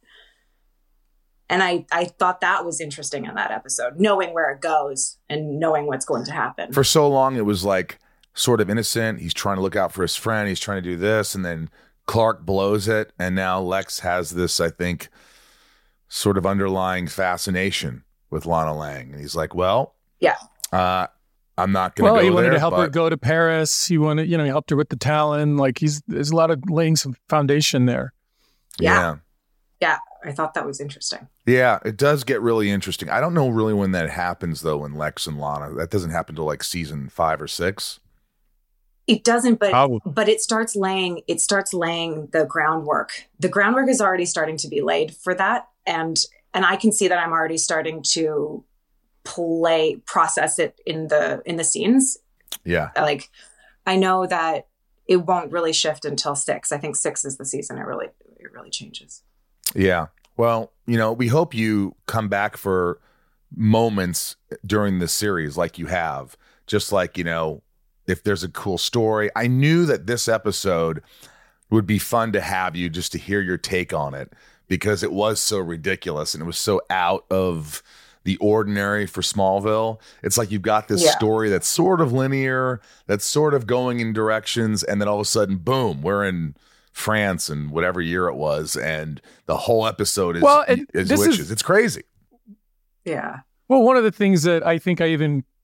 And I I thought that was interesting in that episode, knowing where it goes and knowing what's going to happen. For so long, it was like sort of innocent. He's trying to look out for his friend. He's trying to do this. And then Clark blows it. And now Lex has this, I think, sort of underlying fascination with Lana Lang. And he's like, well, yeah. uh, I'm not going to Well, go he wanted there, to help her but- go to Paris. He wanted, you know, he helped her with the Talon. Like he's, there's a lot of laying some foundation there. Yeah. Yeah, I thought that was interesting. Yeah, it does get really interesting. I don't know really when that happens, though, when Lex and Lana. That doesn't happen till like season five or six. It doesn't, but How- but it starts laying it starts laying the groundwork. The groundwork is already starting to be laid for that, and and I can see that I'm already starting to play process it in the in the scenes. Yeah. Like I know that it won't really shift until six. I think six is the season. It really it really changes. Yeah. Well, you know, we hope you come back for moments during this series like you have. Just like, you know, if there's a cool story. I knew that this episode would be fun to have you just to hear your take on it, because it was so ridiculous and it was so out of the ordinary for Smallville. It's like you've got this Yeah. story that's sort of linear, that's sort of going in directions, and then all of a sudden, boom, we're in France and whatever year it was, and the whole episode is, Well, and is this witches. is- It's crazy. Yeah. Well, one of the things that I think I even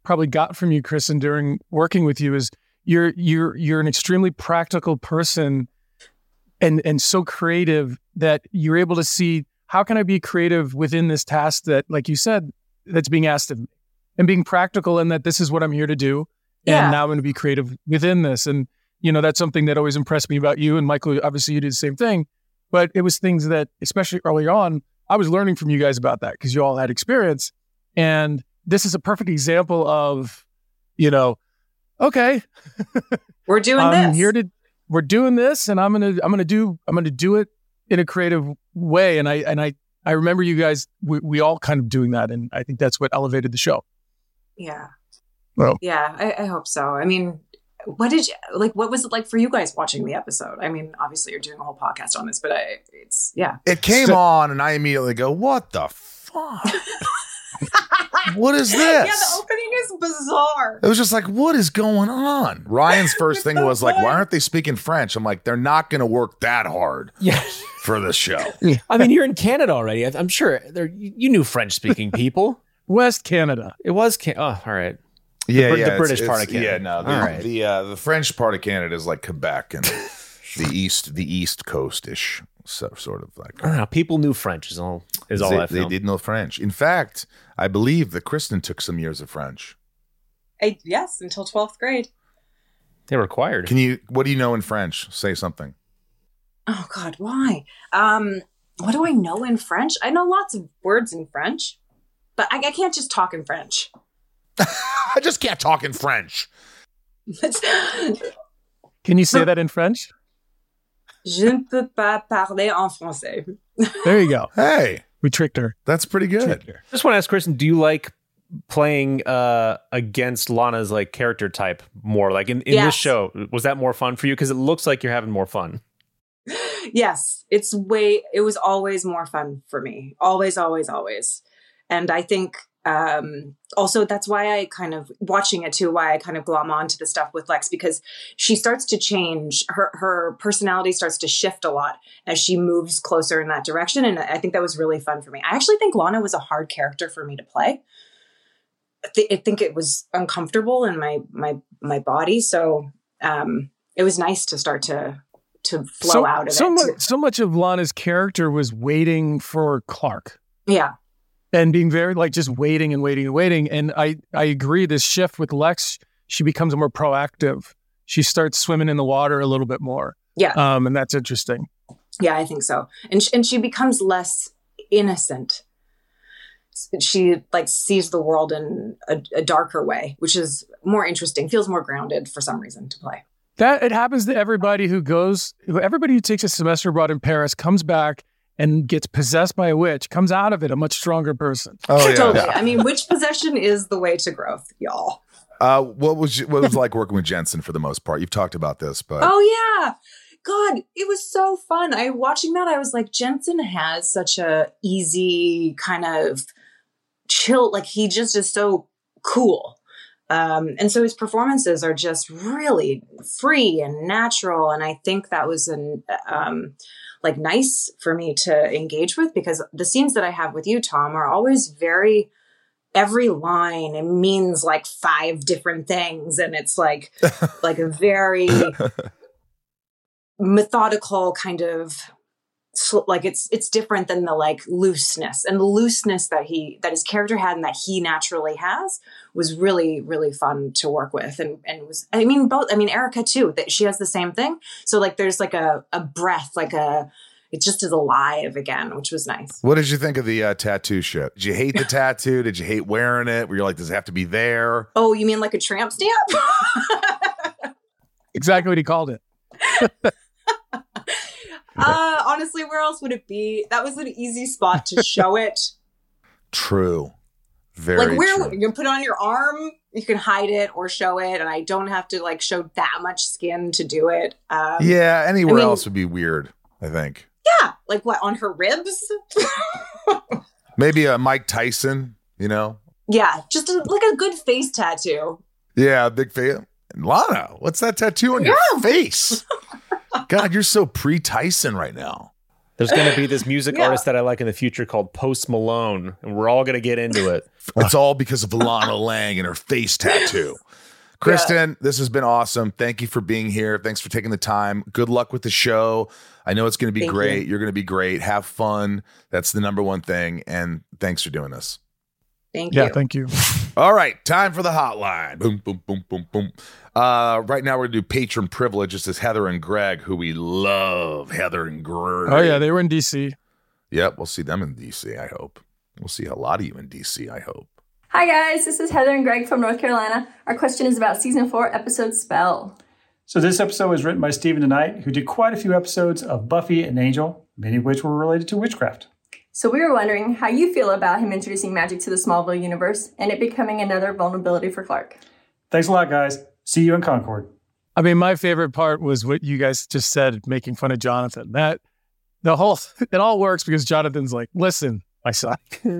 probably got from you, Kristen, during working with you is you're you're you're an extremely practical person and and so creative that you're able to see how can I be creative within this task that, like you said, that's being asked of me, and being practical in that this is what I'm here to do. Yeah. And now I'm going to be creative within this. And, you know, that's something that always impressed me about you. And Michael, obviously you did the same thing, but it was things that, especially early on, I was learning from you guys about that because you all had experience. And this is a perfect example of, you know, okay, we're doing I'm this. here to, we're doing this, and I'm going to, I'm going to do, I'm going to do it in a creative way. And I, and I, I remember you guys, we, we all kind of doing that. And I think that's what elevated the show. Yeah. Well, yeah, I, I hope so. I mean, what did you, like, what was it like for you guys watching the episode? I mean, obviously you're doing a whole podcast on this, but I, it's, yeah. It came so, on and I immediately go, what the fuck? What is this? Yeah, the opening is bizarre. It was just like, what is going on? Ryan's first thing was like, why aren't they speaking French? I'm like, they're not going to work that hard yeah. for this show. I mean, you're in Canada already. I'm sure there you knew French-speaking people. West Canada. It was Can- Oh, all right. Yeah, the, yeah, the British it's, part it's, of Canada. Yeah, no, the, all right. the uh, the French part of Canada is like Quebec and the east, the east coast-ish, so sort of like. I don't know. People knew French is all is all they, I feel. They did know French. In fact, I believe that Kristen took some years of French. I, yes, until twelfth grade. They were required. Can you? What do you know in French? Say something. Oh God, why? Um, what do I know in French? I know lots of words in French, but I, I can't just talk in French. I just can't talk in French. Can you say that in French? Je ne peux pas parler en français. There you go. Hey, we tricked her. That's pretty good. I just want to ask Kristen, do you like playing uh, against Lana's like character type more? Like in, in yes. this show, was that more fun for you? Because it looks like you're having more fun. Yes, it's way, it was always more fun for me. Always, always, always. And I think um, also that's why I kind of, watching it too, why I kind of glom onto the stuff with Lex, because she starts to change, her, her personality starts to shift a lot as she moves closer in that direction. And I think that was really fun for me. I actually think Lana was a hard character for me to play. I, th- I think it was uncomfortable in my, my, my body. So um, it was nice to start to, to flow so, out of so it. Much, so much of Lana's character was waiting for Clark. Yeah. And being very like just waiting and waiting and waiting. And I, I agree, this shift with Lex, she becomes more proactive. She starts swimming in the water a little bit more. Yeah. Um, and that's interesting. Yeah, I think so. And, sh- and she becomes less innocent. She like sees the world in a, a darker way, which is more interesting, feels more grounded for some reason to play. That it happens to everybody who goes, everybody who takes a semester abroad in Paris comes back and gets possessed by a witch, comes out of it a much stronger person. Oh yeah. Totally. I mean, witch possession is the way to growth, y'all. Uh, what was you, what was it like working with Jensen for the most part? You've talked about this, but oh yeah, God, it was so fun. I watching that, I was like, Jensen has such a easy kind of chill, like he just is so cool. Um, and so his performances are just really free and natural. And I think that was an, um, like nice for me to engage with, because the scenes that I have with you, Tom, are always very, every line, it means like five different things. And it's like, like a very methodical kind of, like it's, it's different than the like looseness, and the looseness that he, that his character had and that he naturally has was really, really fun to work with. And, and it was, I mean, both, I mean, Erica too, that she has the same thing. So like, there's like a, a breath, like a, it just is alive again, which was nice. What did you think of the uh, tattoo shit? Did you hate the tattoo? Did you hate wearing it? Were you like, does it have to be there? Oh, you mean like a tramp stamp? Exactly what he called it. Uh, honestly, where else would it be? That was an easy spot to show it. True. Very like where true. You can put it on your arm, you can hide it or show it, and I don't have to like show that much skin to do it. Um, yeah, anywhere I mean, else would be weird, I think. Yeah, like what, on her ribs? Maybe a Mike Tyson, you know? Yeah, just a, like a good face tattoo. Yeah, big face. Lana, what's that tattoo on yeah. your face? God, you're so pre-Tyson right now. There's going to be this music Yeah. artist that I like in the future called Post Malone, and we're all going to get into it. It's all because of Lana Lang and her face tattoo. Kristen, this has been awesome. Thank you for being here. Thanks for taking the time. Good luck with the show. I know it's going to be Thank great. you. You're going to be great. Have fun. That's the number one thing. And thanks for doing this. Thank Yeah, you. thank you. All right, time for the hotline. Boom, boom, boom, boom, boom. Uh, right now, we're going to do patron privilege. This is Heather and Greg, who we love. Heather and Greg. Oh, yeah, they were in D C. Yep, we'll see them in D C, I hope. We'll see a lot of you in D C, I hope. Hi guys, this is Heather and Greg from North Carolina. Our question is about season four, episode Spell. So this episode was written by Stephen DeKnight, who did quite a few episodes of Buffy and Angel, many of which were related to witchcraft. So we were wondering how you feel about him introducing magic to the Smallville universe and it becoming another vulnerability for Clark. Thanks a lot, guys. See you in Concord. I mean, my favorite part was what you guys just said, making fun of Jonathan. That the whole it all works because Jonathan's like, listen, my son,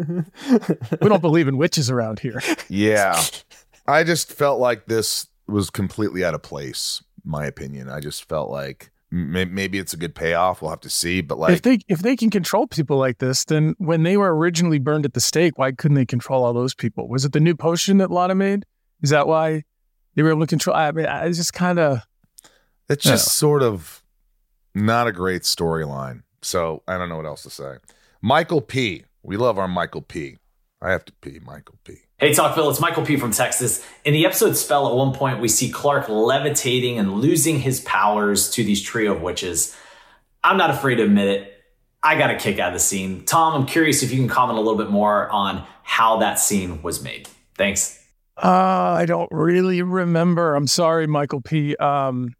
we don't believe in witches around here. Yeah. I just felt like this was completely out of place, my opinion. I just felt like may- maybe it's a good payoff. We'll have to see. But like, if they if they can control people like this, then when they were originally burned at the stake, why couldn't they control all those people? Was it the new potion that Lana made? Is that why they were able to control? I mean, I just kind of. it's just sort of not a great storyline. So I don't know what else to say. Michael P. We love our Michael P. I have to pee, Michael P. Hey, Talkville, it's Michael P. from Texas. In the episode Spell, at one point, we see Clark levitating and losing his powers to these trio of witches. I'm not afraid to admit it. I got a kick out of the scene. Tom, I'm curious if you can comment a little bit more on how that scene was made. Thanks. Uh, I don't really remember. I'm sorry, Michael P. Um,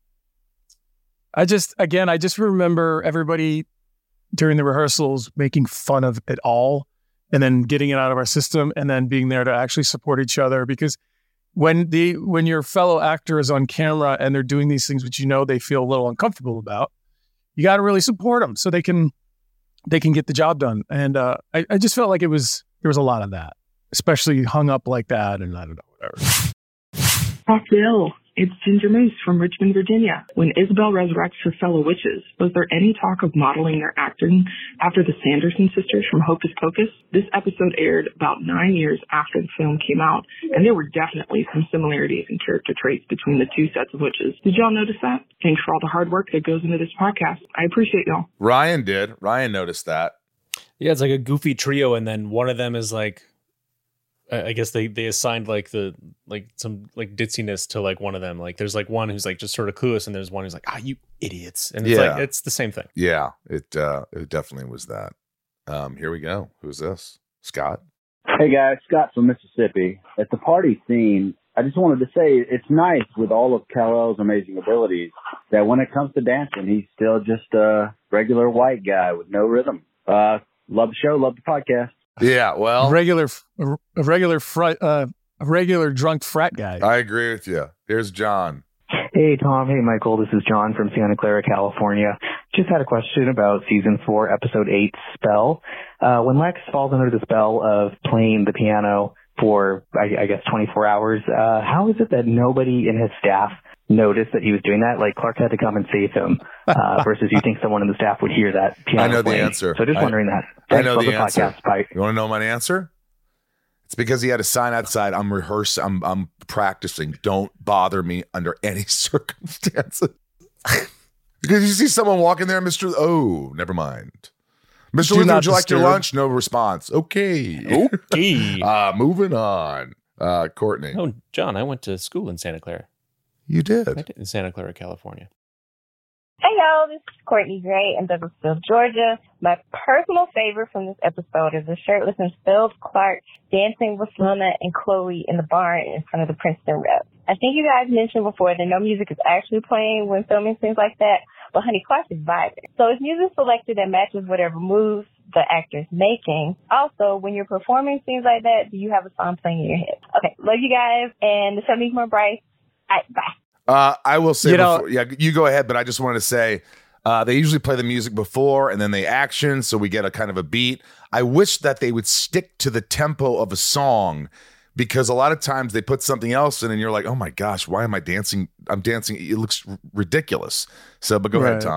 I just, again, I just remember everybody during the rehearsals making fun of it all and then getting it out of our system and then being there to actually support each other. Because when the when your fellow actor is on camera and they're doing these things which you know they feel a little uncomfortable about, you got to really support them so they can they can get the job done. And uh, I, I just felt like it was there was a lot of that, especially hung up like that, and I don't know, whatever. Bill, it's Ginger Moose from Richmond, Virginia. When Isabel resurrects her fellow witches, was there any talk of modeling their acting after the Sanderson sisters from Hocus Pocus? This episode aired about nine years after the film came out, and there were definitely some similarities in character traits between the two sets of witches. Did y'all notice that? Thanks for all the hard work that goes into this podcast. I appreciate y'all. Ryan did. Ryan noticed that. Yeah, it's like a goofy trio, and then one of them is like, I guess they they assigned like the like some like ditziness to like one of them. Like there's like one who's like just sort of clueless, and there's one who's like, ah, you idiots, and it's Yeah. like it's the same thing. Yeah, it uh, it definitely was that. Um, here we go. Who's this? Scott? Hey guys, Scott from Mississippi. At the party scene, I just wanted to say it's nice with all of Kal-El's amazing abilities that when it comes to dancing, he's still just a regular white guy with no rhythm. Uh, love the show, love the podcast. Yeah, well, a regular, a regular, fr- uh, a regular drunk frat guy. I agree with you. Here's John. Hey, Tom. Hey, Michael. This is John from Santa Clara, California. Just had a question about season four, episode eight, Spell. Uh, when Lex falls under the spell of playing the piano for, I, I guess, twenty-four hours, uh, how is it that nobody in his staff noticed that he was doing that? Like, Clark had to come and save him, uh, versus you think someone in the staff would hear that piano I know playing. the answer. So just I- wondering that. I Thanks know for the answer. podcast. Bye. You want to know my answer? It's because he had a sign outside. I'm rehearsing. I'm I'm practicing. Don't bother me under any circumstances. Because you see someone walking there, Mister Oh, never mind. Mister Do Luther, not would you like your disturb. lunch? No response. Okay. Okay. uh, moving on. Uh, Courtney. Oh, John, I went to school in Santa Clara. You did? I did in Santa Clara, California. Hey y'all, this is Courtney Gray in Douglasville, Georgia. My personal favorite from this episode is the shirtless and spilled Clark dancing with Lana and Chloe in the barn in front of the Princeton rep. I think you guys mentioned before that no music is actually playing when filming things like that, but honey, Clark is vibing. So it's music selected that matches whatever moves the actor's making. Also, when you're performing scenes like that, do you have a song playing in your head? Okay, love you guys, and the show needs more Bryce. All right, bye. Uh, I will say, You know- before, yeah, you go ahead, but I just wanted to say uh, they usually play the music before and then they action, so we get a kind of a beat. I wish that they would stick to the tempo of a song because a lot of times they put something else in and you're like, oh my gosh, why am I dancing? I'm dancing. It looks r- ridiculous. So, but go ahead, Right. Tom.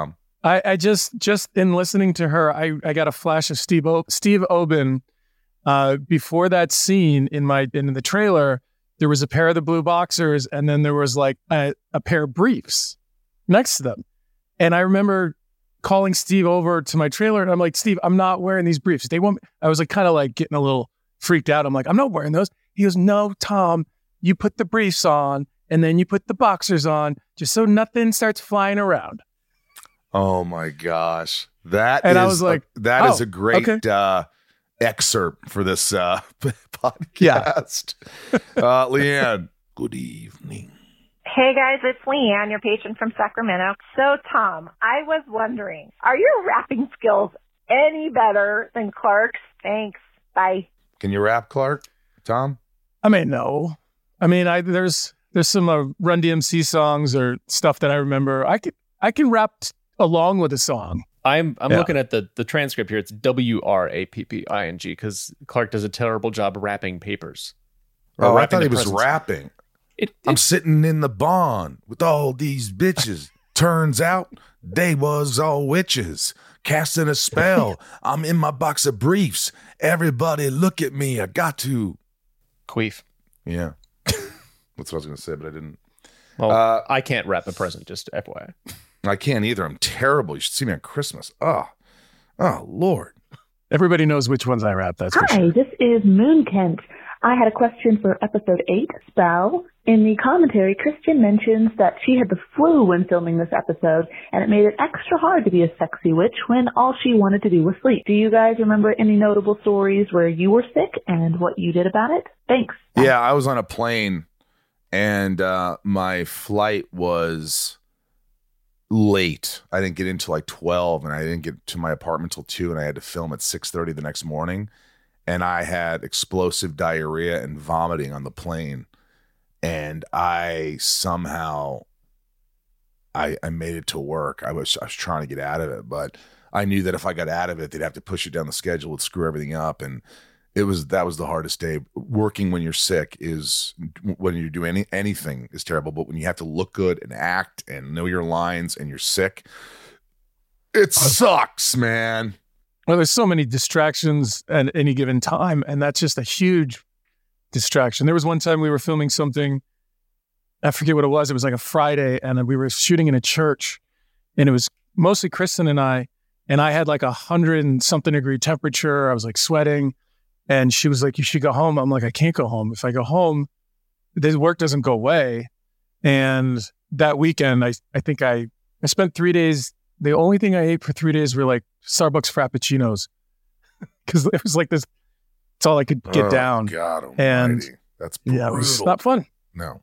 I, I just just in listening to her, I, I got a flash of Steve o- Steve Oben. Uh, before that scene in my in the trailer, there was a pair of the blue boxers, and then there was like a, a pair of briefs next to them. And I remember calling Steve over to my trailer, and I'm like, Steve, I'm not wearing these briefs. They want. I was like, kind of like getting a little freaked out. I'm like, I'm not wearing those. He goes, no, Tom, you put the briefs on, and then you put the boxers on, just so nothing starts flying around. Oh my gosh, that and is I was like, a, that oh, is a great okay. uh, excerpt for this uh, podcast. Yeah. uh, Leanne, good evening. Hey guys, it's Leanne, your patron from Sacramento. So Tom, I was wondering, are your rapping skills any better than Clark's? Thanks. Bye. Can you rap, Clark? Tom? I mean, no. I mean, I there's there's some uh, Run D M C songs or stuff that I remember. I can I can rap t- along with a song. I'm I'm Yeah. looking at the the transcript here. It's W R A P P I N G because Clark does a terrible job rapping papers. Or Oh, I rapping thought he the was presents. rapping. It, I'm sitting in the barn with all these bitches. Turns out they was all witches. Casting a spell. I'm in my box of briefs. Everybody look at me. I got to. Queef. Yeah. That's what I was going to say, but I didn't. Well, Uh, I can't rap a present, just F Y I. I can't either. I'm terrible. You should see me on Christmas. Oh, oh, Lord. Everybody knows which ones I rap. That's for Hi, sure. this is Moon Kent. I had a question for episode eight, Spell. In the commentary, Christian mentions that she had the flu when filming this episode, and it made it extra hard to be a sexy witch when all she wanted to do was sleep. Do you guys remember any notable stories where you were sick and what you did about it? Thanks. Yeah, I was on a plane and uh, my flight was late. I didn't get in till like twelve and I didn't get to my apartment till two and I had to film at six thirty the next morning. And I had explosive diarrhea and vomiting on the plane. And I somehow, I, I made it to work. I was, I was trying to get out of it, but I knew that if I got out of it, they'd have to push it down the schedule, would screw everything up. And it was, that was the hardest day. Working when you're sick is, when you do any, anything is terrible, but when you have to look good and act and know your lines and you're sick, it sucks, man. Well, there's so many distractions at any given time, and that's just a huge distraction. There was one time we were filming something, I forget what it was. It was like a Friday, and we were shooting in a church, and it was mostly Kristen and I, and I had like a hundred and something degree temperature. I was like sweating, and she was like, you should go home. I'm like, I can't go home. If I go home, the work doesn't go away. And that weekend, I, I think I, I spent three days. The only thing I ate for three days were like Starbucks Frappuccinos because it was like this. It's all I could get Oh, down. God almighty. And That's yeah, it was brutal. not fun. No.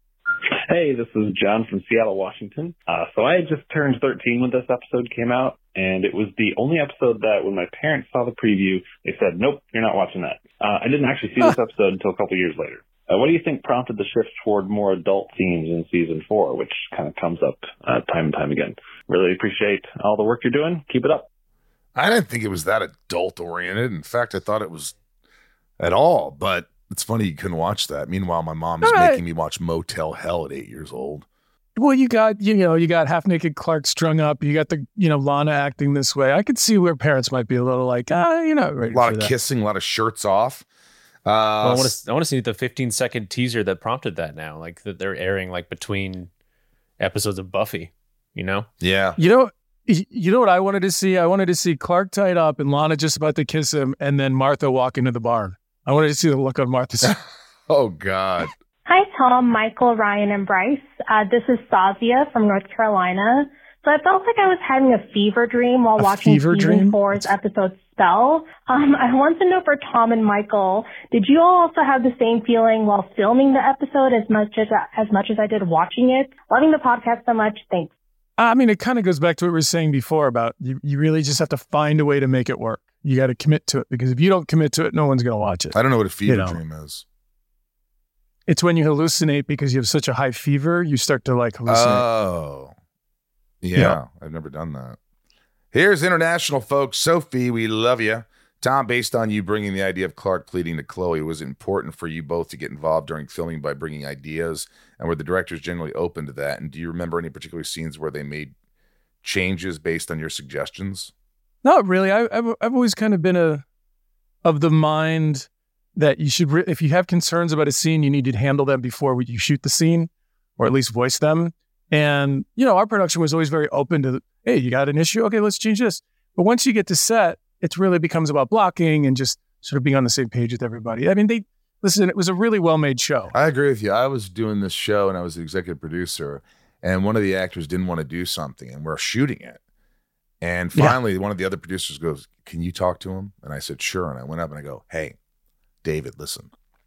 Hey, this is John from Seattle, Washington. Uh, so I had just turned thirteen when this episode came out, and it was the only episode that when my parents saw the preview, they said, nope, you're not watching that. Uh, I didn't actually see this episode until a couple years later. Uh, what do you think prompted the shift toward more adult themes in season four, which kind of comes up uh, time and time again? Really appreciate all the work you're doing. Keep it up. I didn't think it was that adult oriented. In fact, I thought it was at all, but it's funny you couldn't watch that. Meanwhile, my mom is All right. making me watch Motel Hell at eight years old. Well, you got, you know, you got half naked Clark strung up. You got the, you know, Lana acting this way. I could see where parents might be a little like, ah, you know, ready A lot for of that. kissing, a lot of shirts off. Uh, Well, I want to I want to see the fifteen second teaser that prompted that now, like that they're airing like between episodes of Buffy, you know? Yeah. You know, y- you know what I wanted to see? I wanted to see Clark tied up and Lana just about to kiss him, and then Martha walk into the barn. I wanted to see the look on Martha's. Oh God. Hi, Tom, Michael, Ryan, and Bryce. Uh, this is Sazia from North Carolina. So I felt like I was having a fever dream while A watching fever season dream? four's episode Spell. Um, I want to know for Tom and Michael, did you all also have the same feeling while filming the episode as much as as much as I did watching it? Loving the podcast so much. Thanks. I mean, it kind of goes back to what we were saying before about you, you really just have to find a way to make it work. You got to commit to it, because if you don't commit to it, no one's going to watch it. I don't know what a fever You know. dream is. It's when you hallucinate because you have such a high fever, you start to like hallucinate. Oh. Yeah, Yeah. I've never done that. Here's international folks. Sophie, we love you. Tom, based on you bringing the idea of Clark pleading to Chloe, was it important for you both to get involved during filming by bringing ideas? And were the directors generally open to that? And do you remember any particular scenes where they made changes based on your suggestions? Not really. I, I've I've always kind of been a of the mind that you should, re- if you have concerns about a scene, you need to handle them before you shoot the scene, or at least voice them. And you know, our production was always very open to, hey, you got an issue? Okay, let's change this. But once you get to set, it really becomes about blocking and just sort of being on the same page with everybody. I mean, they listen. It was a really well made show. I agree with you. I was doing this show and I was the executive producer, and one of the actors didn't want to do something, and we're shooting it. And finally, yeah. one of the other producers goes, "Can you talk to him?" And I said, "Sure." And I went up and I go, "Hey, David, listen.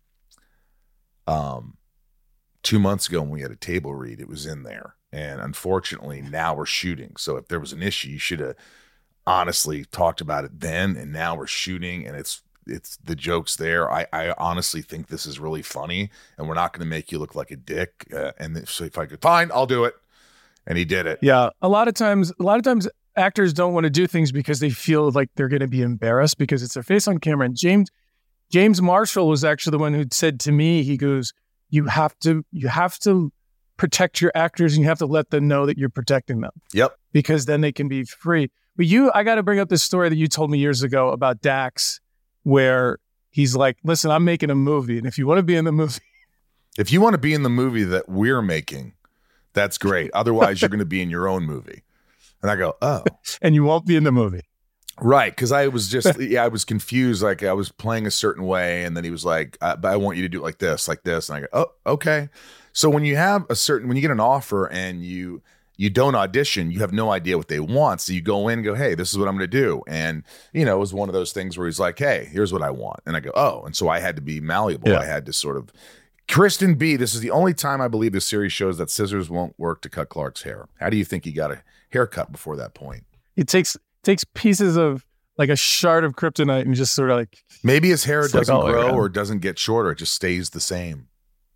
Um, two months ago when we had a table read, it was in there. And unfortunately, now we're shooting. So if there was an issue, you should have honestly talked about it then. And now we're shooting, and it's it's the joke's there. I, I honestly think this is really funny, and we're not going to make you look like a dick. Uh, and so if I could, fine, I'll do it." And he did it. Yeah, a lot of times, a lot of times. Actors don't want to do things because they feel like they're going to be embarrassed because it's their face on camera. And James James Marshall was actually the one who said to me, he goes, you have to you have to protect your actors, and you have to let them know that you're protecting them. Yep. Because then they can be free. But you, I got to bring up this story that you told me years ago about Dax, where he's like, listen, I'm making a movie. And if you want to be in the movie. If you want to be in the movie that we're making, that's great. Otherwise, you're going to be in your own movie. And I go, oh. And you won't be in the movie. Right. Because I was just, yeah, I was confused. Like I was playing a certain way. And then he was like, I, but I want you to do it like this, like this. And I go, oh, okay. So when you have a certain, when you get an offer and you, you don't audition, you have no idea what they want. So you go in and go, hey, this is what I'm going to do. And, you know, it was one of those things where he's like, hey, here's what I want. And I go, oh. And so I had to be malleable. Yeah. I had to sort of, Kristen B, this is the only time I believe this series shows that scissors won't work to cut Clark's hair. How do you think he got a haircut before that point? It takes takes pieces of like a shard of kryptonite and just sort of like maybe his hair doesn't like, oh, grow yeah. or doesn't get shorter. It just stays the same.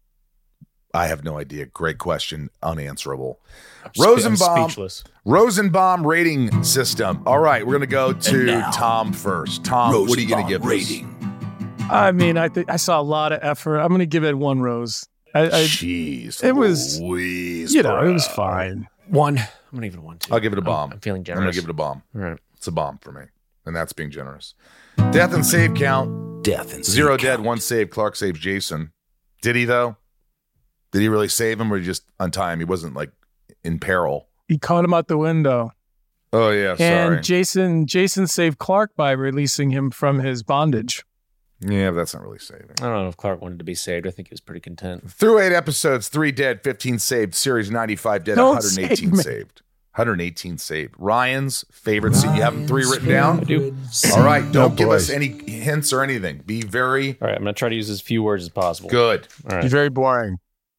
I have no idea. Great question. Unanswerable. I'm Rosenbaum. Speechless. Rosenbaum rating system. All right, we're gonna go to Tom first. Tom, Rosenbaum what are you gonna give rating? This? I mean, I think I saw a lot of effort. I'm gonna give it one rose. I, I, Jeez, it was, Louise, you know, bro. it was fine. One. I'm gonna give it a one too. I'll give it a bomb. I'm, I'm feeling generous. I'm gonna give it a bomb. All right, it's a bomb for me, and that's being generous. Death and save count. Death and zero save dead, count. one save. Clark saves Jason. Did he though? Did he really save him, or did he just untie him? He wasn't like in peril. He caught him out the window. Oh yeah, sorry. And Jason, Jason saved Clark by releasing him from his bondage. Yeah, but that's not really saving. I don't know if Clark wanted to be saved. I think he was pretty content. Through eight episodes, three dead, fifteen saved. Series ninety-five dead, Don't one hundred eighteen save saved. one hundred eighteen saved. Ryan's favorite scene. You have them three written down? I do. All right. Don't Oh, give boy. us any hints or anything. Be very All right, I'm gonna try to use as few words as possible. good. All right. He's very boring.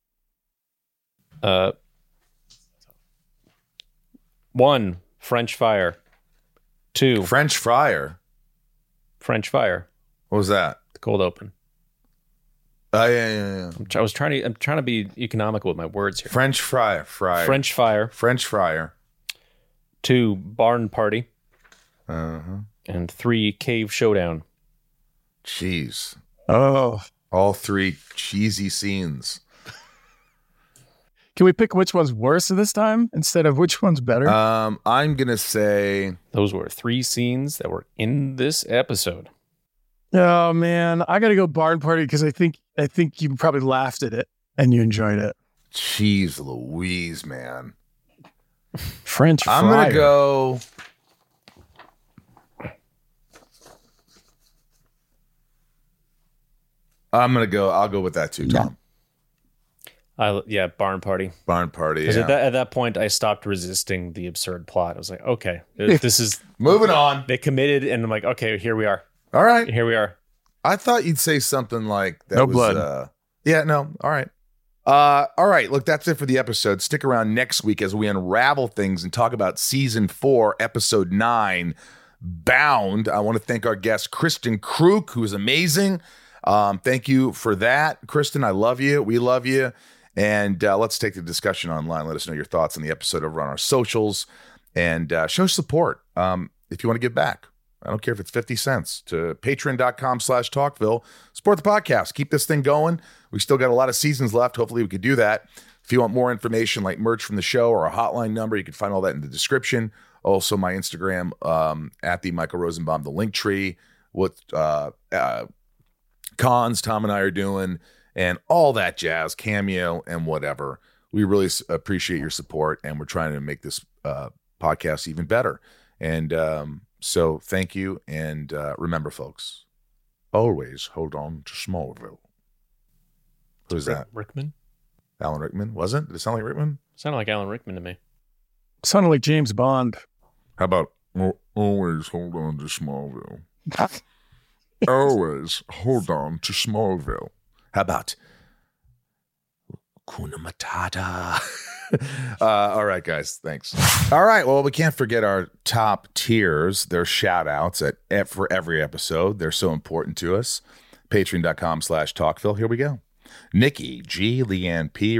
Uh, one, French fire. Two, French fryer. French fire. What was that? The cold open. Oh, yeah, yeah, yeah. I'm tr- I was trying to. I'm trying to be economical with my words here. French fryer. Fryer. French fire. French fryer. Two, barn party. Uh-huh. And three, cave showdown. Jeez. Oh. All three cheesy scenes. Can we pick which one's worse this time instead of which one's better? Um, I'm going to say... Those were three scenes that were in this episode. Oh, man. I got to go barn party because I think I think you probably laughed at it and you enjoyed it. Jeez Louise, man. French fryer. I'm going to go... I'm going to go... I'll go with that too, Tom. I, yeah, barn party. Barn party, Because yeah. at, that, at that point, I stopped resisting the absurd plot. I was like, okay, this is... Moving on. They committed, and I'm like, okay, here we are. All right. Here we are. I thought you'd say something like that. No was, blood. Uh, yeah, no. All right. Uh, all right. Look, that's it for the episode. Stick around next week as we unravel things and talk about season four, episode nine, Bound. I want to thank our guest, Kristen Kruk, who is amazing. Um, thank you for that, Kristen. I love you. We love you. And uh, let's take the discussion online. Let us know your thoughts on the episode over on our socials and uh, show support um, if you want to give back. I don't care if it's fifty cents to patreon.com slash Talkville. Support the podcast. Keep this thing going. We still got a lot of seasons left. Hopefully we could do that If you want more information like merch from the show or a hotline number, you can find all that in the description. Also, my Instagram, um, at the Michael Rosenbaum, the link tree, what uh, uh, cons Tom and I are doing, and all that jazz, Cameo and whatever. We really appreciate your support, and we're trying to make this uh, podcast even better. And um, so thank you. And uh, remember, folks, always hold on to Smallville. Who's that? Rickman? Alan Rickman? Wasn't? Did it sound like Rickman? Sounded like Alan Rickman to me. Sounded like James Bond. How about always hold on to Smallville? Always hold on to Smallville. How about Kuna Matata? uh, all right, guys. Thanks. All right. Well, we can't forget our top tiers. Their shout outs at, for every episode. They're so important to us. Patreon.com slash Talkville. Here we go. Nikki G, Leanne P,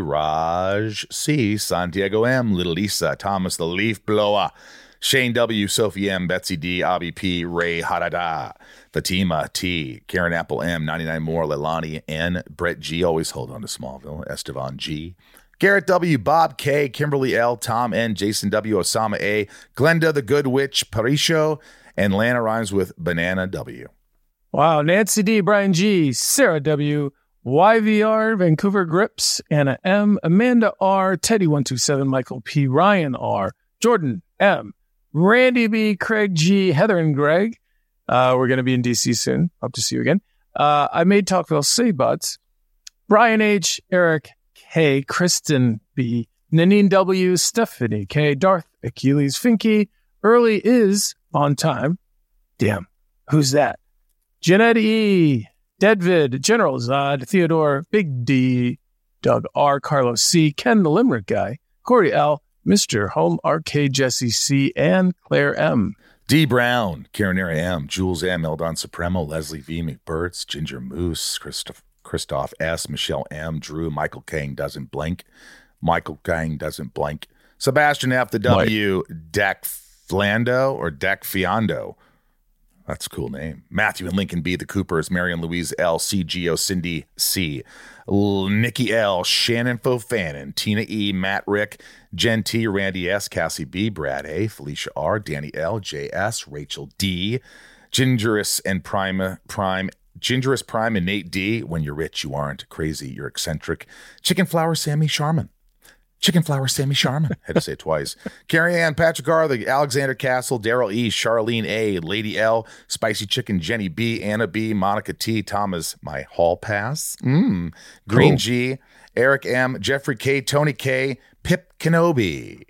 Raj C, Santiago M, Little Lisa, Thomas the Leaf Blower, Shane W, Sophie M, Betsy D, Abby P, Ray Hadada, Fatima T, Karen Apple M, ninety-nine more, Leilani N, Brett G, always hold on to Smallville, Estevan G, Garrett W, Bob K, Kimberly L, Tom N, Jason W, Osama A, Glenda the Good Witch, Parisho, and Lana rhymes with Banana W. Wow, Nancy D, Brian G, Sarah W, Y V R, Vancouver Grips, Anna M, Amanda R, Teddy one two seven, Michael P, Ryan R, Jordan M, Randy B, Craig G, Heather and Greg. Uh, we're going to be in D C soon. Hope to see you again. Uh, I made Talkville say butts. Brian H, Eric K, Kristen B, Nanine W, Stephanie K, Darth, Achilles Finky, Early is on time. Damn, who's that? Jeanette E, Deadvid, General Zod, Theodore, Big D, Doug R, Carlos C, Ken the Limerick Guy, Corey L, Mister Home Arcade, Jesse C, and Claire M. D. Brown, Karenera M, Jules M, Eldon Supremo, Leslie V, McBurts, Ginger Moose, Christoph, Christoph S, Michelle M, Drew, Michael Kang doesn't blink, Michael Kang doesn't blink, Sebastian F, the W, Deck Flando or Deck Fiondo. That's a cool name. Matthew and Lincoln B, the Coopers, Marion Louise L, C G O, Cindy C, L- Nikki L, Shannon Fofanin, Tina E, Matt Rick, Jen T, Randy S, Cassie B, Brad A, Felicia R, Danny L, J S, Rachel D, Gingerous and Prime, Prime, Gingerous Prime and Nate D. When you're rich, you aren't crazy, you're eccentric. Chicken Flower, Sammy Sharman. Chicken Flower, Sammy Sharman. Had to say it twice. Carrie Ann, Patrick R, the Alexander Castle, Daryl E, Charlene A, Lady L, Spicy Chicken, Jenny B, Anna B, Monica T, Thomas, my hall pass. Mm. Green cool. G, Eric M, Jeffrey K, Tony K, Pip Kenobi.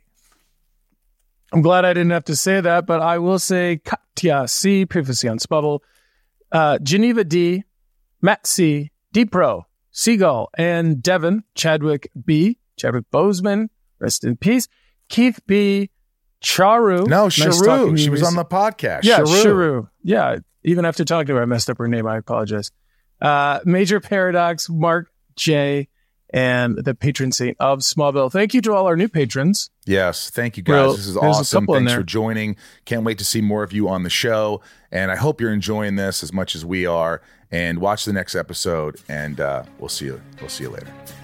I'm glad I didn't have to say that, but I will say Katya C, previously on Spubble, uh, Geneva D, Matt C, D-Pro, Seagull, and Devin, Chadwick B, Chadwick Bozeman, rest in peace. Keith B, Charu. No, Charu. Nice she was on the podcast. Yeah, Charu. Charu. Yeah, even after talking to her, I messed up her name. I apologize. Uh, Major Paradox, Mark J, and the patron saint of Smallville. Thank you to all our new patrons. Yes, thank you guys. Well, this is awesome. Thanks for joining. Can't wait to see more of you on the show. And I hope you're enjoying this as much as we are. And watch the next episode, and uh, we'll see you. We'll see you later.